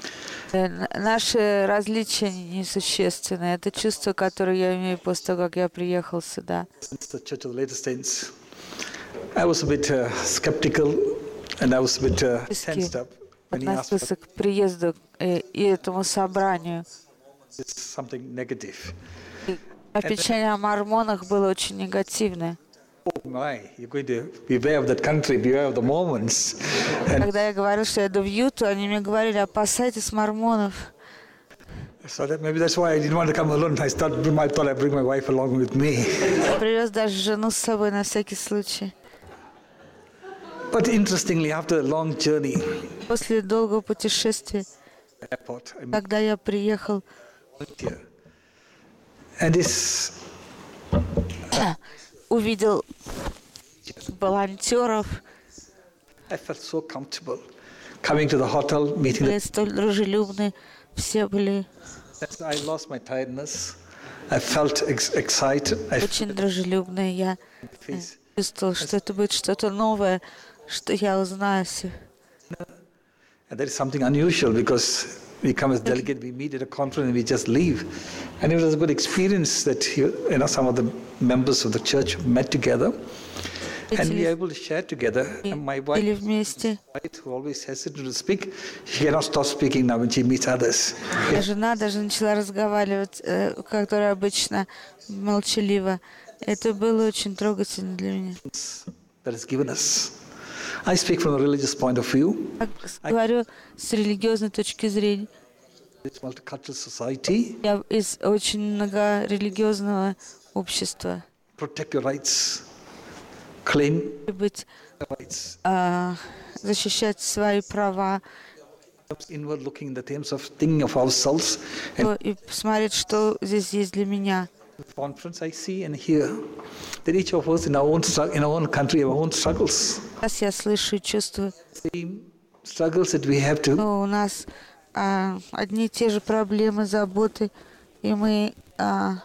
C: Наши различия несущественны. Это чувство, которое я имею после того, как я приехал сюда.
D: Since the Church of the Latter Saints, I was a bit skeptical and I was a bit tensed up when he asked
C: Относился к приезду и этому собранию.
D: something negative.
C: Впечатление о мормонах было очень негативное.
D: Oh my, you're going to beware of that country, beware of the Mormons. And
C: Когда я говорил, что я иду в Юту, они мне говорили: опасайтесь мормонов.
D: so maybe that's why I didn't want to come alone. I thought I'd bring my wife along with me.
C: Я привез даже жену с собой на всякий случай.
D: But interestingly, after a long journey,
C: После долгого путешествия,
D: airport, I
C: когда я приехал,
D: moved here. And this
C: увидел волонтеров,
D: I felt so comfortable coming to the hotel, meeting
C: были
D: them.
C: столь дружелюбны, все были
D: I lost my tiredness. I felt excited. I
C: очень дружелюбны. Я
D: face.
C: чувствовал, что это будет что-то новое, что я узнаю все.
D: And that is something unusual because we come as delegate, we meet at a conference and we just leave. And it was a good experience that some of the members of the church met together and we were able to share together. And my wife,
C: Или вместе.
D: who always hesitated to speak, she cannot stop speaking now when she meets others.
C: Моя жена даже начала разговаривать, которая обычно молчалива. Это было очень трогательно для меня.
D: That is given us. I speak from a religious point of view.
C: Говорю с религиозной точки зрения.
D: It's multicultural society.
C: Я из очень многорелигиозного общества.
D: Protect your rights. Claim
C: Быть,
D: your rights.
C: защищать свои права
D: Inward looking in the terms of thinking of ourselves. And
C: и посмотреть, что здесь есть для меня.
D: conference I see and hear that each of us in our own country have our own struggles.
C: Сейчас я слышу и чувствую,
D: Same struggles that we have to.
C: что у нас одни и те же проблемы, заботы, и мы в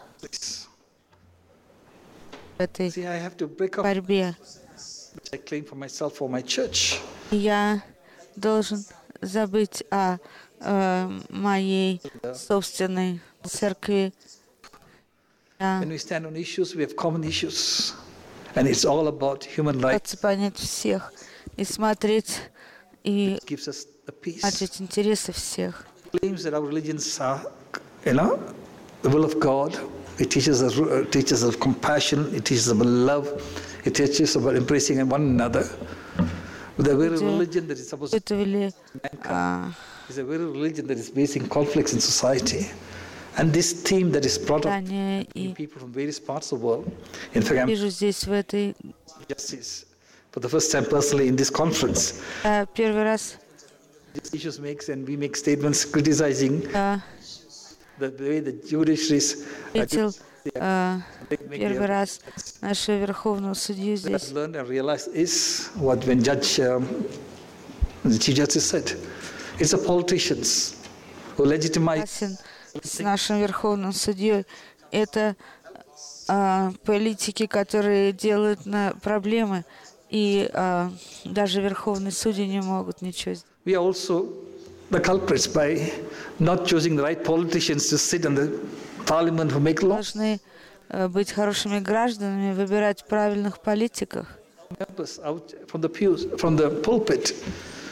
C: этой
D: See, I have to break up,
C: борьбе.
D: which I claim for myself, for my church.
C: Я должен забыть о моей собственной церкви.
D: When we stand on issues, we have common issues. And it's all about human rights.
C: Пытаться понять всех и смотреть и
D: It gives us the peace.
C: смотреть интересы всех.
D: Claims that our religions are, the will of God. It teaches us of compassion. It teaches us about love. It teaches us about embracing one another. The very religion that is supposed to
C: Испытывали
D: is a very religion that is basing conflicts in society. And this theme that is brought up
C: здания, и
D: people from various parts of the world. In fact, I'm
C: вижу здесь в этой
D: justice for the first time personally in this conference.
C: первый раз
D: These issues makes and we make statements criticizing the way the judiciaries
C: видел первый раз нашего верховного судью
D: What I've
C: здесь.
D: learned and realized is what when the Chief Justice said. It's the politicians who legitimize
C: Согласен с нашим верховным судьей. Это политики, которые делают проблемы, и даже верховные судьи не могут ничего сделать.
D: We are also the culprits by not choosing the right politicians to sit in the parliament who make laws.
C: Должны быть хорошими гражданами, выбирать правильных политиков.
D: Members out from the pews, from the pulpit,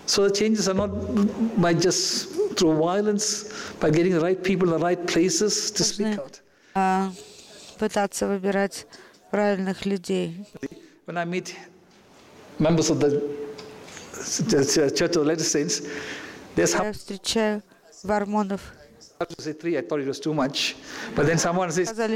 D: So the changes are not by just through violence, by getting the right people in the right places to speak out.
C: Пытаться выбирать правильных людей.
D: When I meet members of the Church of the Latter Saints, there's
C: Я встречаю вармонов.
D: to say 3, I thought it was too much. But then someone says,
C: Сказали,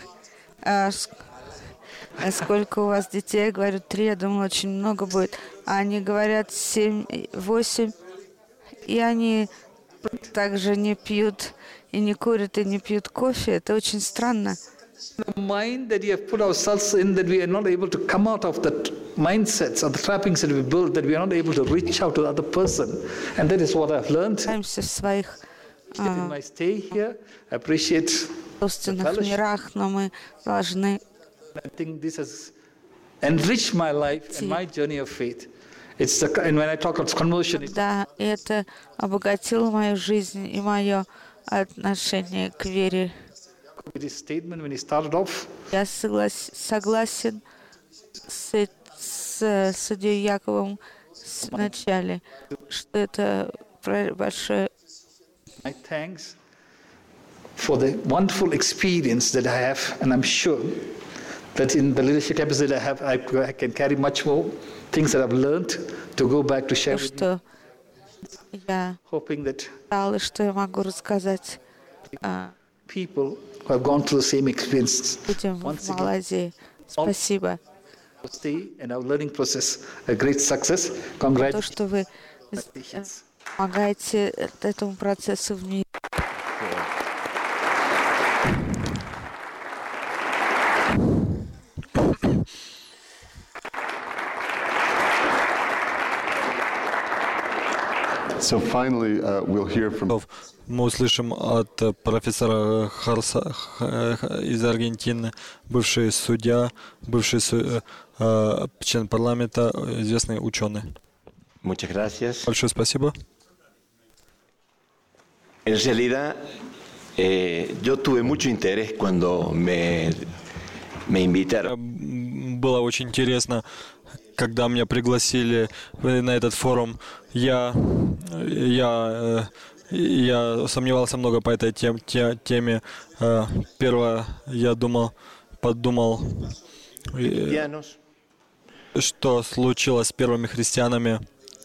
C: сколько у вас детей? Я говорю, 3, я думаю, очень много будет. А они говорят 7, 8, и они также не пьют, и не курят, и не пьют кофе. Это очень странно.
D: the mind that we have put ourselves in, that we are not able to come out of that mindsets or the trappings that we built, that we are not able to reach out to the other person. And that is what I've learned.
C: В своих
D: In my stay here, I appreciate
C: собственных мирах, но мы должны
D: I think this has enriched my life and my journey of faith. It's the, and when I talk of conversion, it's
C: Да, это обогатило мою жизнь и мое отношение к вере.
D: with his statement when he started off.
C: Я согласен с судьей Яковом в начале, что это большое.
D: My thanks for the wonderful experience that I have, and I'm sure that in the leadership capacity that I have, I can carry much more things that I've learned to go back to share with you,
C: Что я
D: hoping that
C: знала, что я могу рассказать
D: people who have gone through the same experience
C: людям в
D: once again
C: Малайзии. Спасибо.
D: stay in our learning process a great success.
C: То,
D: Congratulations.
C: что вы помогаете этому процессу в мире.
A: So finally, we'll hear from
B: Мы услышим от профессора Харса из Аргентины, бывший судья, бывший член парламента, известный ученый.
J: Muchas gracias.
B: Большое спасибо.
J: En realidad, yo tuve mucho interés cuando me invitaron.
B: Было очень интересно, когда меня пригласили на этот форум. Я сомневался много по этой теме. Первое, я подумал, что случилось с первыми христианами,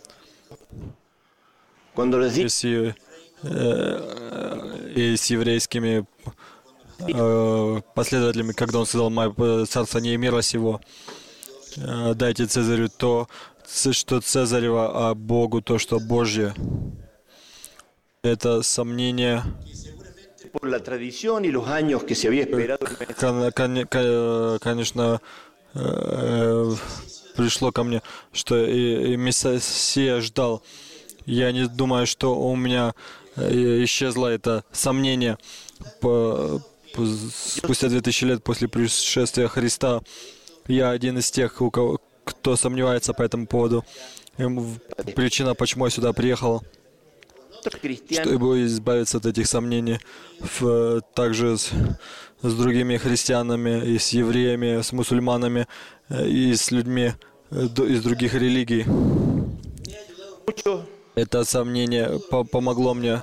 B: и с еврейскими последователями, когда он сказал: «Мое царство не мира сего, дайте Цезарю то, что Цезарево, а Богу то, что Божье». Это сомнение, конечно, пришло ко мне, что и Мессия ждал. Я не думаю, что у меня исчезло это сомнение спустя 2000 лет после пришествия Христа. Я один из тех, кто сомневается по этому поводу. Причина, почему я сюда приехал, чтобы избавиться от этих сомнений, также с другими христианами, и с евреями, с мусульманами, и с людьми из других религий. Это сомнение помогло мне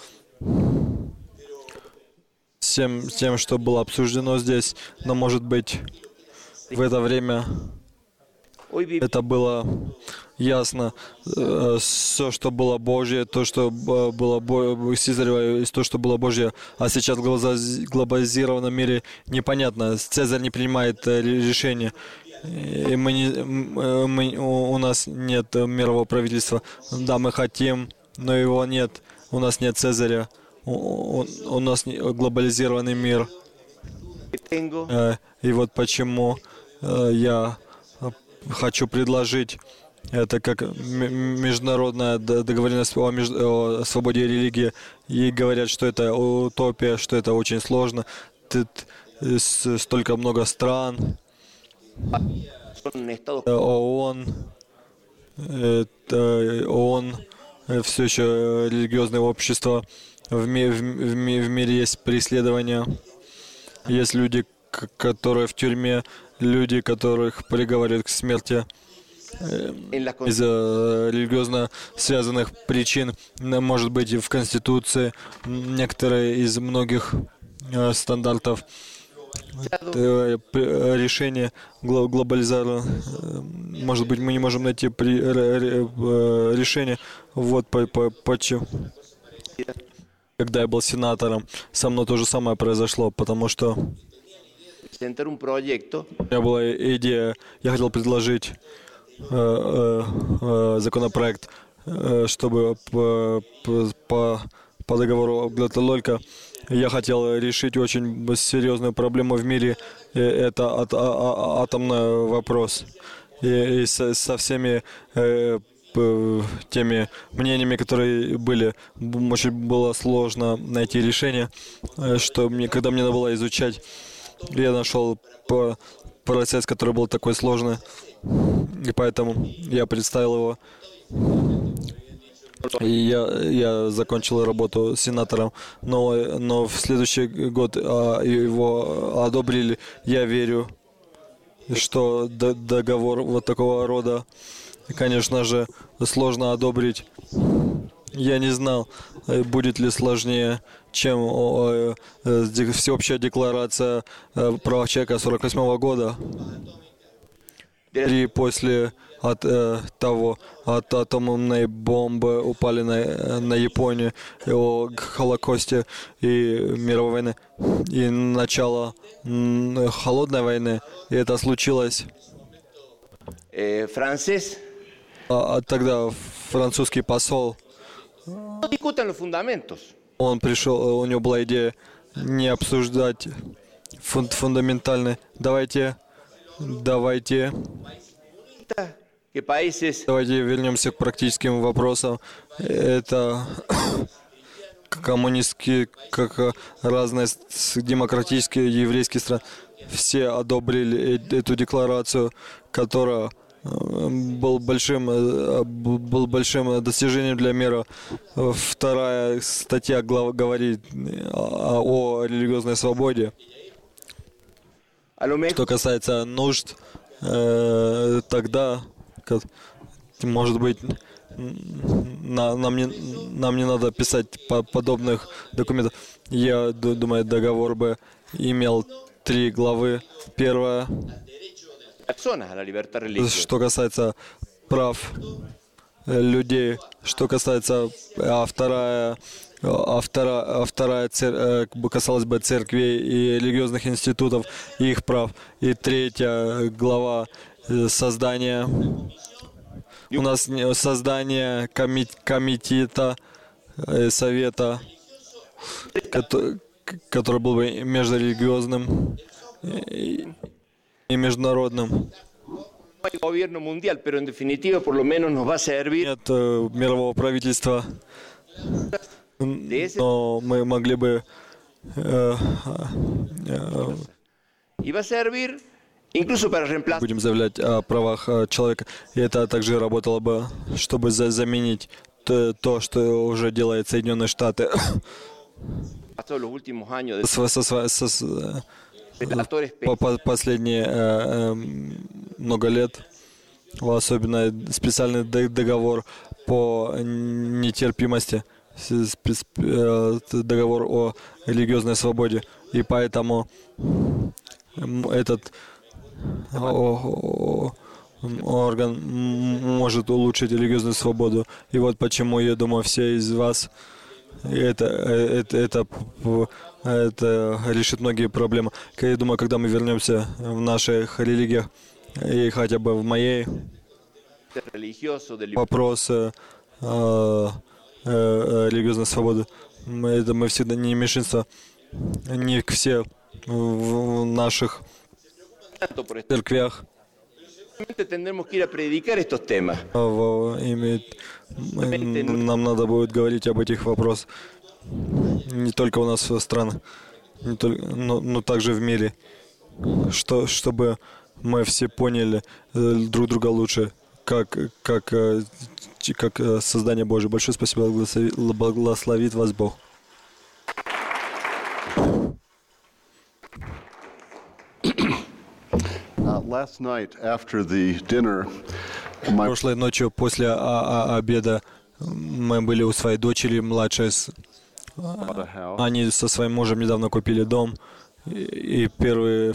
B: с тем, что было обсуждено здесь, но, может быть, в это время это было ясно. Все, что было Божье, то, что было Цезарево, и то, что было Божье. А сейчас в глобализированном мире непонятно. Цезарь не принимает решения. И у нас нет мирового правительства. Да, мы хотим, но его нет. У нас нет Цезаря. У нас глобализированный мир. И вот почему я хочу предложить это как международная договоренность о свободе религии. И говорят, что это утопия, что это очень сложно. Столько много стран. ООН, все еще религиозное общество. В мире есть преследования. Есть люди, которые в тюрьме, люди, которых приговаривают к смерти. из религиозно связанных причин, может быть, в Конституции некоторые из многих стандартов решения глобализации. Может быть, мы не можем найти решение. Вот почему. Когда я был сенатором, со мной то же самое произошло, потому что у меня была идея, я хотел предложить законопроект, чтобы по договору Тлательолco я хотел решить очень серьезную проблему в мире, это атомный вопрос. И со всеми теми мнениями, которые были, очень было сложно найти решение, что когда мне надо было изучать, я нашел процесс, который был такой сложный, и поэтому я представил его. И я закончил работу сенатором, но в следующий год его одобрили. Я верю, что договор вот такого рода, конечно же, сложно одобрить. Я не знал, будет ли сложнее, чем всеобщая декларация прав человека 1948 года. И после от атомной бомбы упали на Японию, о Холокосте и мировой войны, и начало холодной войны, и это случилось. Тогда французский посол, он пришел, у него была идея не обсуждать фундаментальные. Давайте вернемся к практическим вопросам. Это коммунистские, как разные демократические еврейские страны, все одобрили эту декларацию, которая был большим достижением для мира. Вторая статья говорит о религиозной свободе. Что касается нужд, тогда, может быть, нам не надо писать подобных документов. Я думаю, договор бы имел 3 главы. Первая, что касается прав людей, что касается, вторая касалась бы церквей и религиозных институтов и их прав. И третья глава создания. У нас создание комитета, совета, который был бы межрелигиозным и международным. Нет мирового правительства, но мы могли бы будем заявлять о правах человека, и это также работало бы, чтобы заменить то, что уже делает Соединенные Штаты. Последние много лет, особенно специальный договор по нетерпимости, договор о религиозной свободе, и поэтому этот орган может улучшить религиозную свободу. И вот почему, я думаю, все из вас это решит многие проблемы. Я думаю, когда мы вернемся в наших религиях, и хотя бы в моей, вопросы религиозной свободы, мы всегда не меньшинство, не все в наших церквях нам надо будет говорить об этих вопросах не только у нас в странах, но также в мире, чтобы мы все поняли друг друга лучше, как создание Божие. Большое спасибо, благословит вас Бог.
A: Last night after the dinner, my
B: Прошлой ночью после обеда мы были у своей дочери младшей.
A: bought a house.
B: Они со своим мужем недавно купили дом. И первый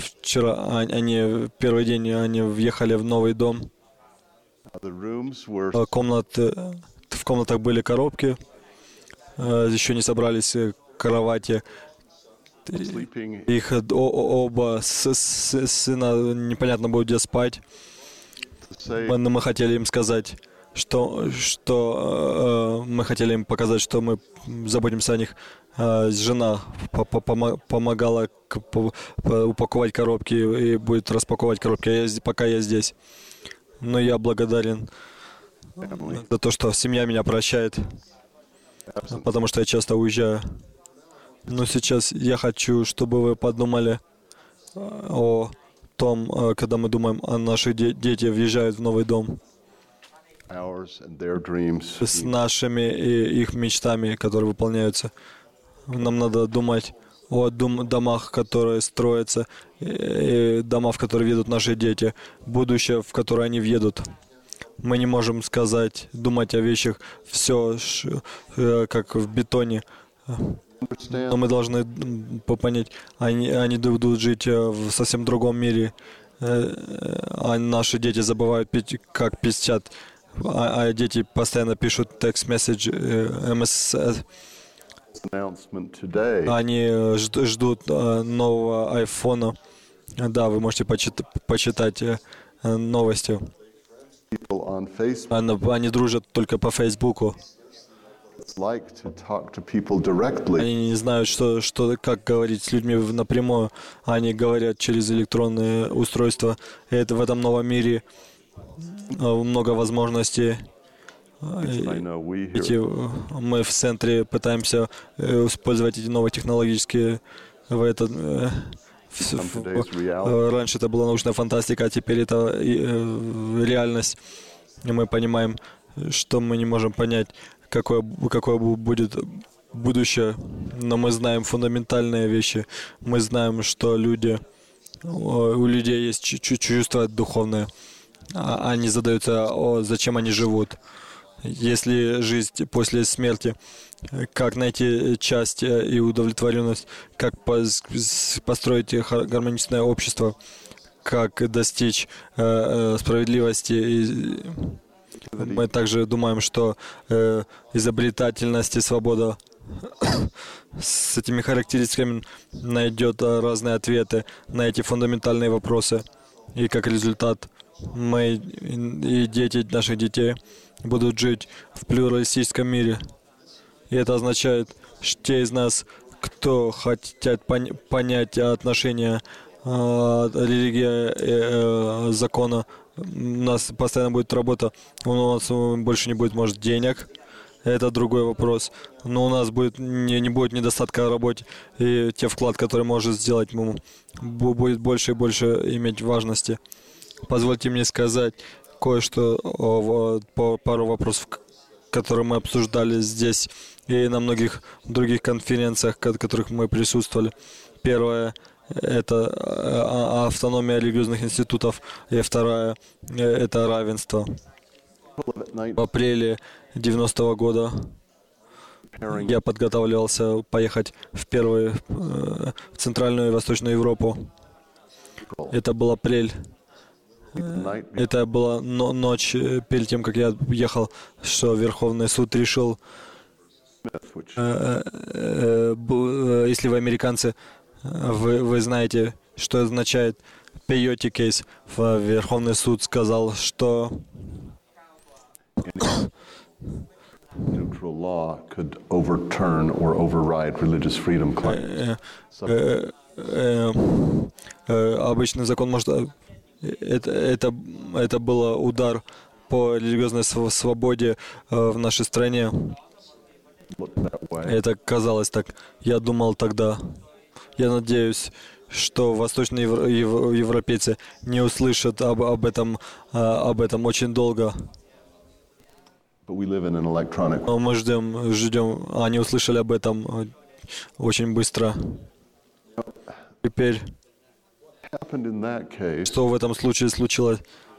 B: день они въехали в новый дом.
A: The rooms were
B: В комнатах были коробки. Еще не собрались кровати.
A: sleeping.
B: Их оба сына непонятно будет где спать.
A: To say
B: Но мы хотели им сказать, что мы хотели им показать, что мы заботимся о них. Жена помогала упаковать коробки и будет распаковывать коробки, пока я здесь. Но я благодарен за то, что семья меня прощает, потому что я часто уезжаю. Но сейчас я хочу, чтобы вы подумали о том, когда мы думаем о наших дети въезжают в новый дом,
A: ours and their dreams.
B: с нашими и их мечтами, которые выполняются. Нам надо думать о домах, которые строятся, и дома, в которые въедут наши дети, будущее, в которое они въедут. Мы не можем думать о вещах, все как в бетоне. Но мы должны понять, они будут жить в совсем другом мире. А наши дети забывают, как писать, а дети постоянно пишут текст-месседж, МСС.
A: Announcement today.
B: Они ждут нового айфона. Да, вы можете почитать новости.
A: People on Facebook
B: Они дружат только по Фейсбуку.
A: like to talk to people directly.
B: Они не знают, как говорить с людьми напрямую. Они говорят через электронные устройства. И в этом новом мире много возможностей.
A: I know we here
B: Мы в центре пытаемся использовать эти новые технологические раньше это была научная фантастика, а теперь это реальность. И мы понимаем, что мы не можем понять, какое будет будущее, но мы знаем фундаментальные вещи. Мы знаем, что у людей есть чувство духовное. Они задаются, зачем они живут. Если жизнь после смерти, как найти счастье и удовлетворенность, как построить гармоничное общество, как достичь справедливости. И мы также думаем, что изобретательность и свобода с этими характеристиками найдет разные ответы на эти фундаментальные вопросы. И как результат мы и дети наших детей будут жить в плюралистическом мире. И это означает, что те из нас, кто хотят понять отношения религии, закона, у нас постоянно будет работа, у нас больше не будет, может, денег, это другой вопрос, но у нас не будет недостатка в работе, и те вклад, который может сделать, будет больше и больше иметь важности. Позвольте мне сказать кое-что пару вопросов, которые мы обсуждали здесь и на многих других конференциях, в которых мы присутствовали. Первое — это автономия религиозных институтов, и второе — это равенство. В апреле 90-го года я подготавливался поехать в Центральную и Восточную Европу. Это был апрель. Это была ночь перед тем, как я ехал, что Верховный суд решил, если вы американцы, вы знаете, что означает peyote case. Верховный суд сказал, что
A: neutral law could overturn or override religious freedom claims.
B: Обычный закон может... Это был удар по религиозной свободе в нашей стране. Это казалось так. Я думал тогда, я надеюсь, что восточные европейцы не услышат об этом очень долго. Но мы ждем, они услышали об этом очень быстро. Теперь
A: happened in that case
B: что в этом случае случилось?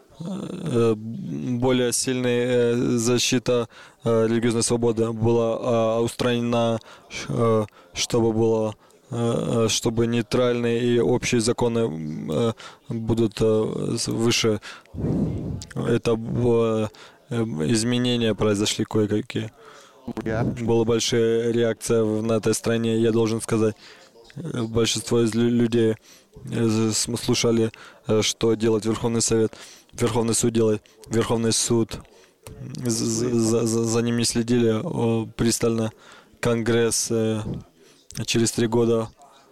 B: Более сильная защита религиозной свободы была устранена, чтобы нейтральные и общие законы будут выше. Это изменения произошли кое-какие. Была большая реакция на этой стране, я должен сказать. Большинство из людей слушали, что делает Верховный Совет. Верховный суд делает. Верховный суд. За ним не следили пристально. Конгресс через 3 года.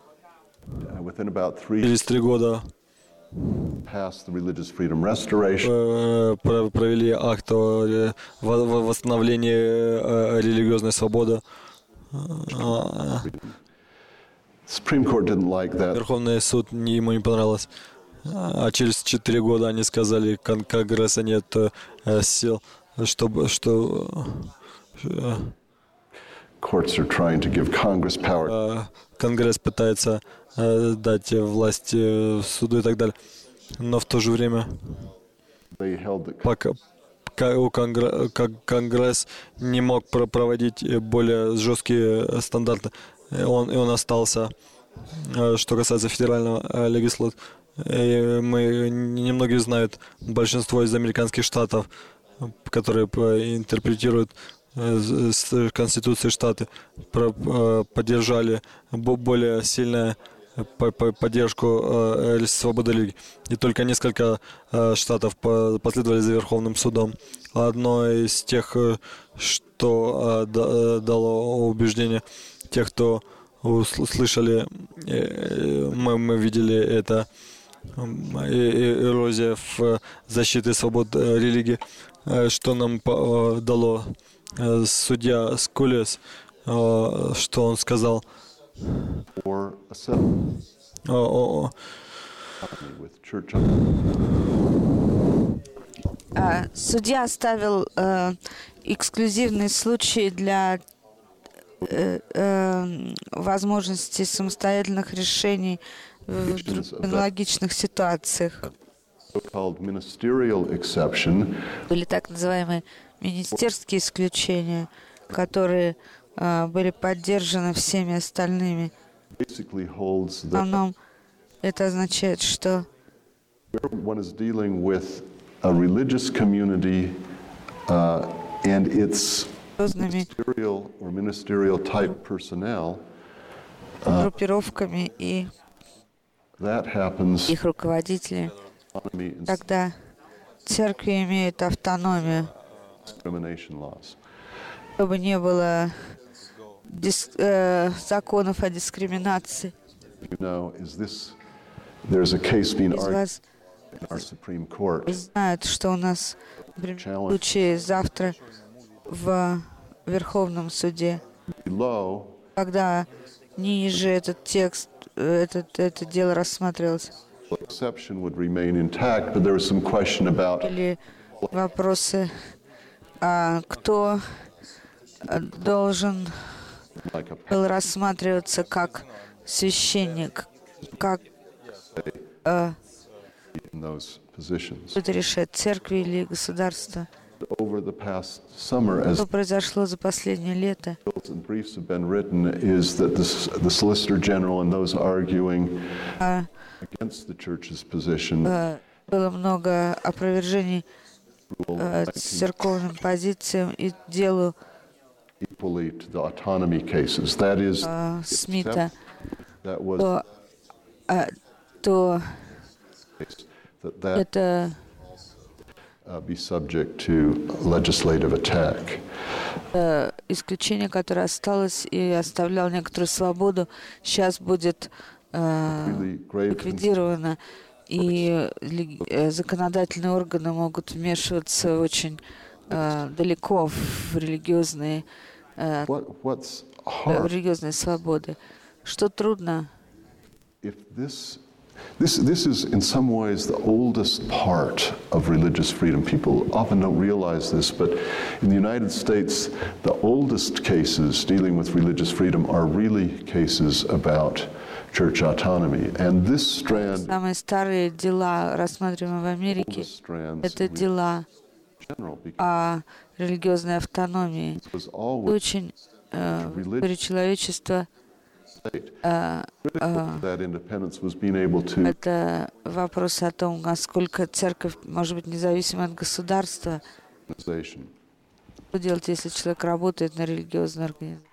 B: Через 3 года провели акт о восстановлении религиозной свободы. Верховный суд ему не понравилось. А через 4 года они сказали, Конгресса нет сил, чтобы Конгресс пытается дать власть суду и так далее. Но в то же время пока Конгресс не мог проводить более жесткие стандарты, он остался. Что касается федерального легислатора, немногие знают, большинство из американских штатов, которые интерпретируют Конституции штаты, поддержали более сильную поддержку свободы религии. И только несколько штатов последовали за Верховным судом. Одно из тех, что дало убеждение, тех, кто услышали, мы видели это, эрозия в защите свобод религии, что нам дало судья Скулес, что он сказал.
C: Судья оставил эксклюзивный случай для возможности самостоятельных решений в аналогичных ситуациях. Были так называемые министерские исключения, которые были поддержаны всеми остальными. В основном это означает, что группировками и их руководители, когда церкви имеют автономию, чтобы не было законов о дискриминации. Из вас знают, что у нас, например, в случае завтра в Верховном суде, когда ниже этот текст, это дело рассматривалось. Или вопросы, кто должен был рассматриваться как священник, как это решает церковь или государство. Что произошло за последнее лето? Было много опровержений церковным позициям и делу Смита, то это исключение, которое осталось и оставляло некоторую свободу, сейчас будет ликвидировано, и законодательные органы могут вмешиваться очень далеко в религиозные свободы. Что трудно?
A: This is in some ways the oldest part of religious freedom. People often don't realize this, but in the United States, the oldest cases dealing with religious freedom are really cases about church autonomy. And this strand,
C: Самые старые дела, рассматриваемые в Америке,
A: oldest strands,
C: это дела
A: general, because
C: о религиозной автономии.
A: it was always
C: Очень в истории человечества
A: state. Critical to that independence was being able to
C: это вопрос о том, насколько церковь может быть независима от государства.
A: organization.
C: Что делать, если человек работает на религиозной организации?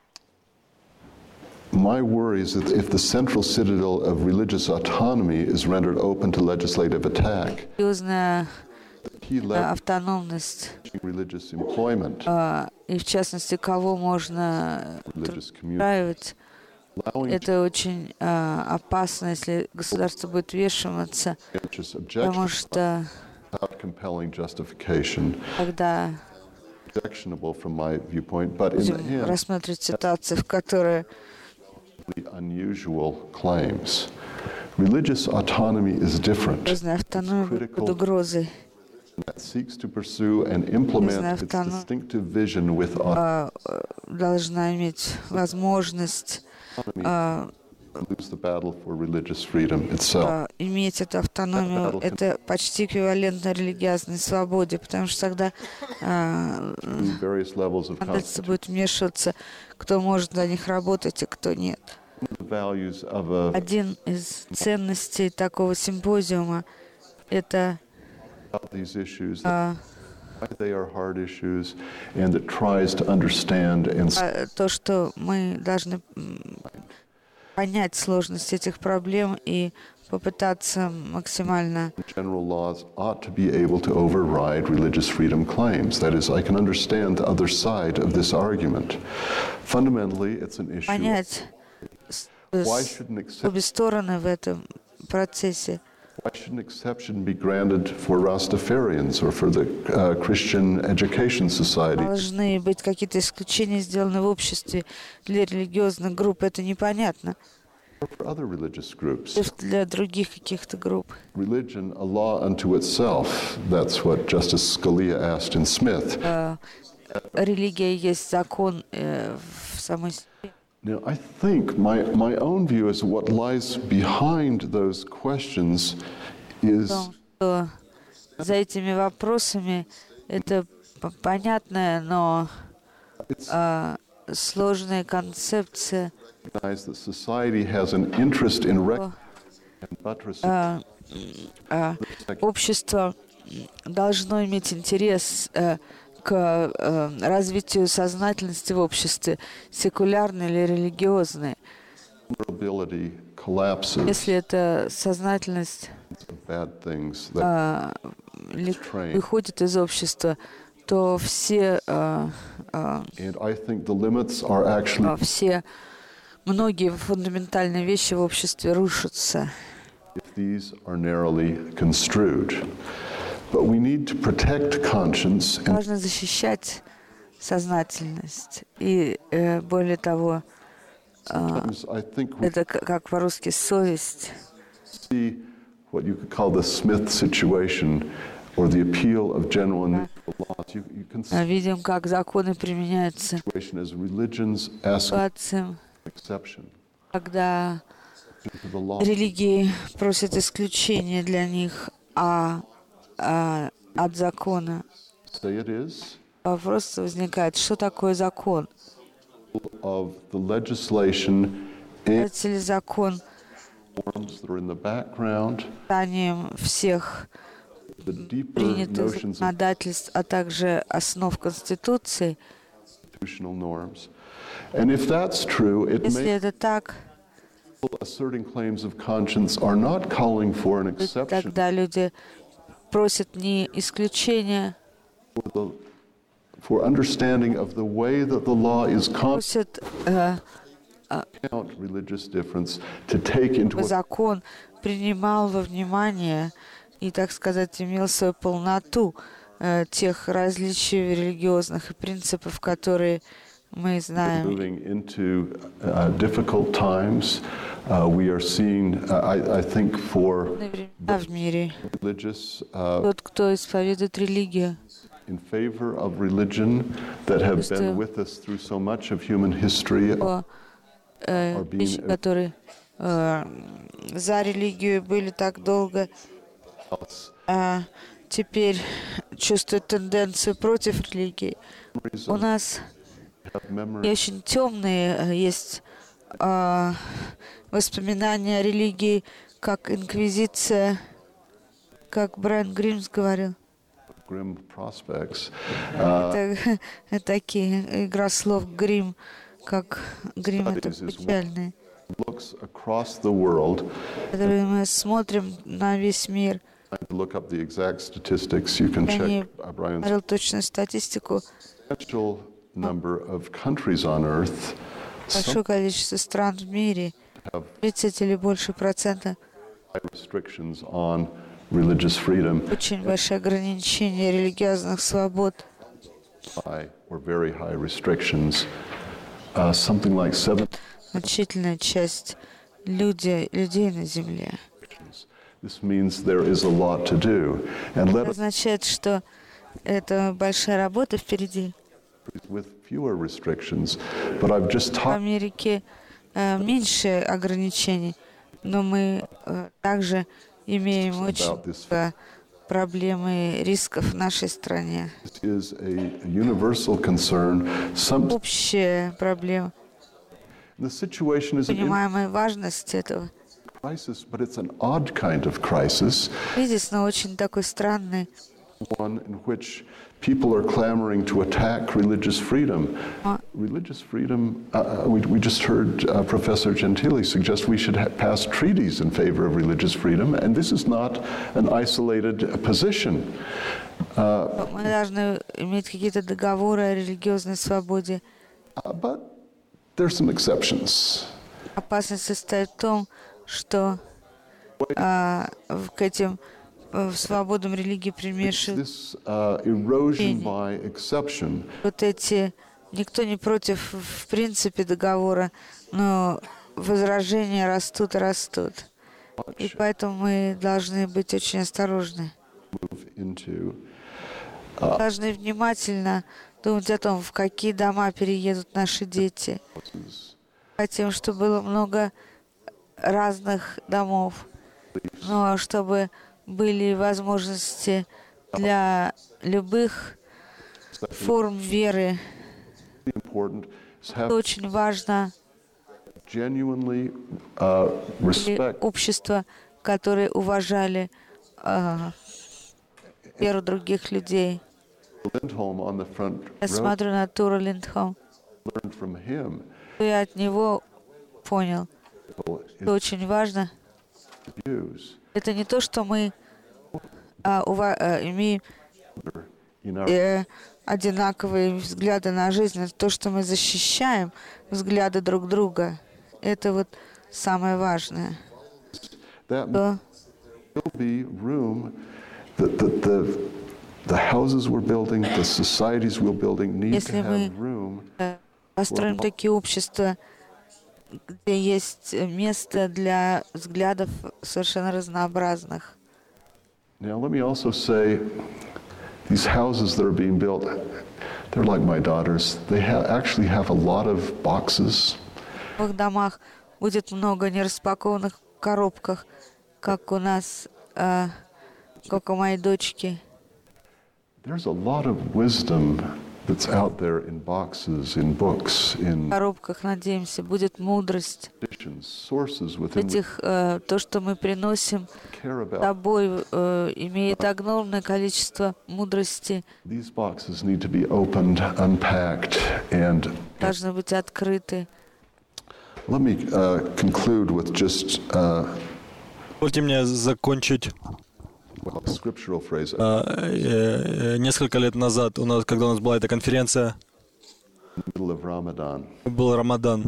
A: My worry is that if the central citadel of religious autonomy is rendered open to legislative attack,
C: Религиозная
A: key leverage
C: автономность,
A: religious employment,
C: и в частности, кого можно
A: religious community,
C: устраивать,
A: allowing
C: это очень опасно, если государство будет вмешиваться,
A: religious
C: потому
A: objections
C: что
A: without compelling justification,
C: тогда
A: objectionable from my viewpoint, but in the
C: будем
A: end,
C: рассматривать ситуации, в которой
A: unusual claims. Religious autonomy is different.
C: религиозная автономия под угрозой.
A: That seeks to pursue and implement
C: Религиозная
A: its
C: автономия
A: distinctive vision with
C: должна иметь возможность
A: lose the battle for religious freedom itself.
C: иметь эту автономию. Это почти эквивалентно религиозной свободе, потому что тогда
A: Through various levels of
C: правительство
A: constitution,
C: будет вмешиваться, кто может на них работать, а кто нет.
A: the values of a
C: Один из ценностей такого симпозиума — это
A: about these issues, why they are hard issues, and that tries to understand and
C: то, что мы должны понять сложность этих проблем и попытаться максимально
A: general laws ought to be able to override religious freedom claims. That is, I can understand the other side of this argument. Fundamentally, it's an issue.
C: понять
A: Why should an
C: обе стороны в этом процессе.
A: Why should an exception be granted for Rastafarians or for the Christian Education Society?
C: Должны быть какие-то исключения сделаны в обществе для религиозных групп. Это непонятно.
A: Or for other religious groups?
C: Для других каких-то групп.
A: Religion, a law unto itself. That's what Justice Scalia asked in Smith.
C: Религия есть закон в самой себе.
A: Now, I think my own view is what lies behind those questions is
C: Что за этими вопросами это понятная, но сложная концепция.
A: recognize that society has an interest in buttressing
C: Общество должно иметь интерес к развитию сознательности в обществе, секулярной или религиозной.
A: vulnerability collapses
C: Если эта сознательность
A: bad things that
C: выходит из общества, то все,
A: and I think the limits are actually
C: многие фундаментальные вещи в обществе рушатся.
A: if these are narrowly construed. But we need to protect conscience and
C: Важно защищать сознательность. И более того,
A: sometimes I think we
C: это как по-русски совесть.
A: see what you could call the Smith situation or the appeal of general and neutral laws. You can see
C: Видим, как законы применяются
A: the situation as religions asking
C: ситуациям,
A: for exception
C: когда
A: to the law.
C: религии просят исключения для них от закона.
A: Say it is
C: Вопрос возникает, что такое закон?
A: of the legislation and
C: Является ли закон
A: forms that are in the background,
C: созданием всех
A: the deeper
C: принятых
A: notions of
C: законодательств, а также основ Конституции?
A: constitutional norms. And if that's true, it
C: Если
A: may
C: это так,
A: asserting claims of conscience are not calling for an exception
C: тогда люди просят не исключения,
A: for understanding of the way that the law is
C: просят
A: count religious difference to take into account
C: закон принимал во внимание и, так сказать, имел свою полноту тех различий религиозных и принципов, которые мы знаем.
A: moving into difficult times. We are seeing, I think, for
C: В мире
A: religious
C: тот, кто исповедует религию,
A: in favor of religion that have been with us through so much of human history are
C: вещи,
A: being
C: которые за религию были так долго, а теперь чувствуют тенденцию против религии. У нас и очень темные есть воспоминания о религии, как инквизиция, как Брайан Гримс говорил. Это такие игра слов Грим, как Грим это печальные. Которые мы смотрим на весь мир. Я не говорил точную статистику. Большое количество стран в мире, 30 или больше процентов, очень большие ограничения религиозных свобод. Значительная часть людей на Земле. Это означает, что это большая работа впереди. В Америке меньше ограничений, но мы также имеем очень много проблем и рисков в нашей стране. Общая проблема. Понимаем важность этого. Кризис, но очень такой странный.
A: People are clamoring to attack religious freedom. Religious freedom, we just heard Professor Gentili suggest we should pass treaties in favor of religious freedom, and this is not an isolated position.
C: Мы должны иметь какие-то договоры о религиозной свободе.
A: But there's some exceptions.
C: Опасность состоит в том, что к этим в свободном религии примешивают вот эти, никто не против в принципе договора, но возражения растут и растут. И поэтому мы должны быть очень осторожны. Должны внимательно думать о том, в какие дома переедут наши дети. Хотим, чтобы было много разных домов, но чтобы были возможности для любых форм веры. Это очень важно. Общества, которые уважали веру других людей. Я смотрю на Тура Линдхолм. Я от него понял, что очень важно. Это не то, что мы имеем одинаковые взгляды на жизнь, это то, что мы защищаем взгляды друг друга. Это вот самое важное. Если мы построим такие общества, где есть место для взглядов совершенно разнообразных.
A: Now, let me also say, these houses that are being built, they're like my daughters. They actually have a lot of boxes.
C: В их домах будет много нераспакованных коробках, как у нас, как у моей дочки.
A: There's a lot of wisdom that's out there in boxes, in books, in
C: в коробках, надеемся, будет мудрость. Этих, то, что мы приносим с собой, имеет огромное количество мудрости.
A: These boxes need to be opened, unpacked, and
C: должны быть открыты.
A: Let me conclude with just
B: Позвольте мне закончить.
A: Scriptural phrase.
B: Несколько лет назад, когда у нас была эта конференция, был Рамадан.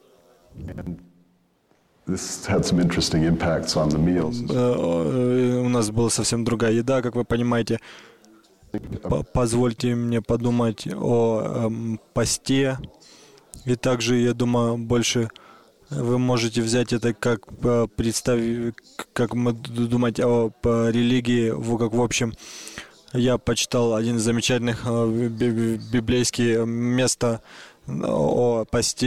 A: This had some interesting impacts on the meals.
B: У нас была совсем другая еда, как вы понимаете. Позвольте мне подумать о посте. И также, я думаю, больше вы можете взять это как представить, как думать о религии, как в общем. Я почитал один из замечательных библейских мест о посте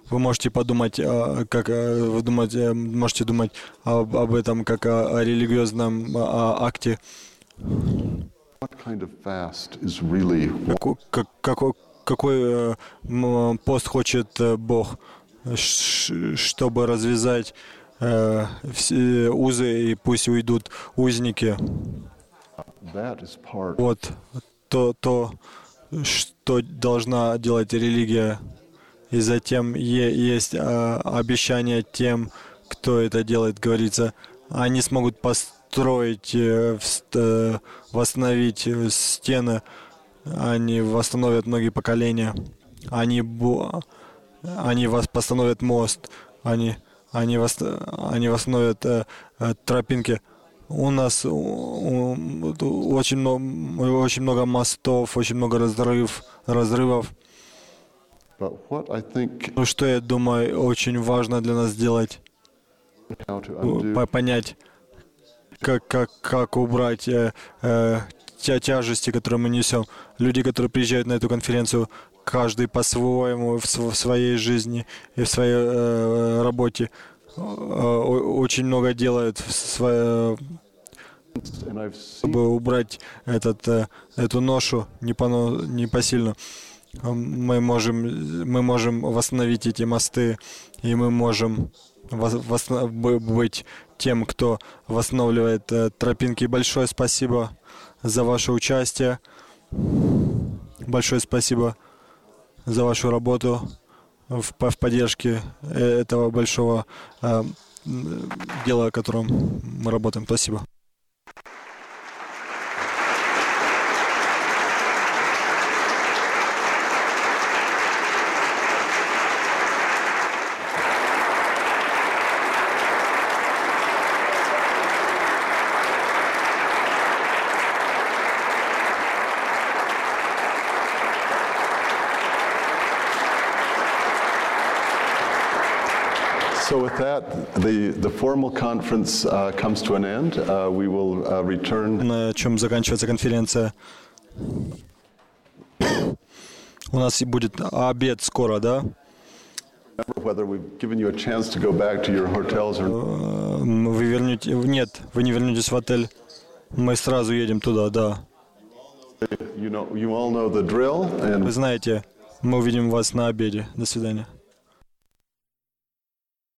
B: Вы можете подумать, можете думать об этом как о религиозном акте.
A: What kind of fast is really
B: Какой пост хочет Бог, чтобы развязать все узы и пусть уйдут узники?
A: that is part
B: Вот то, что должна делать религия. И затем есть обещание тем, кто это делает, говорится, они смогут построить, восстановить стены, они восстановят многие поколения, они постановят мост, они восстановят тропинки. У нас очень много мостов, очень много разрывов.
A: but what I think
B: Ну, что, я думаю, очень важно для нас сделать,
A: how to undo
B: понять, как убрать те тяжести, которые мы несем. Люди, которые приезжают на эту конференцию, каждый по-своему, в своей жизни и в своей работе, очень много делают,
A: and I've seen
B: чтобы убрать эту ношу непосильную. Мы можем восстановить эти мосты, и мы можем быть тем, кто восстанавливает тропинки. Большое спасибо за ваше участие. Большое спасибо за вашу работу в поддержке этого большого дела, о котором мы работаем. Спасибо.
A: So with that, the formal conference comes to an end. We will return.
B: На чем заканчивается конференция. У нас будет обед скоро, да?
A: Whether we've given you a chance to go back to your hotels or
B: Вы вернете... Нет, вы не вернетесь в отель. Мы сразу едем туда, да.
A: you all know the drill, and
B: Вы знаете, мы увидим вас на обеде. До свидания.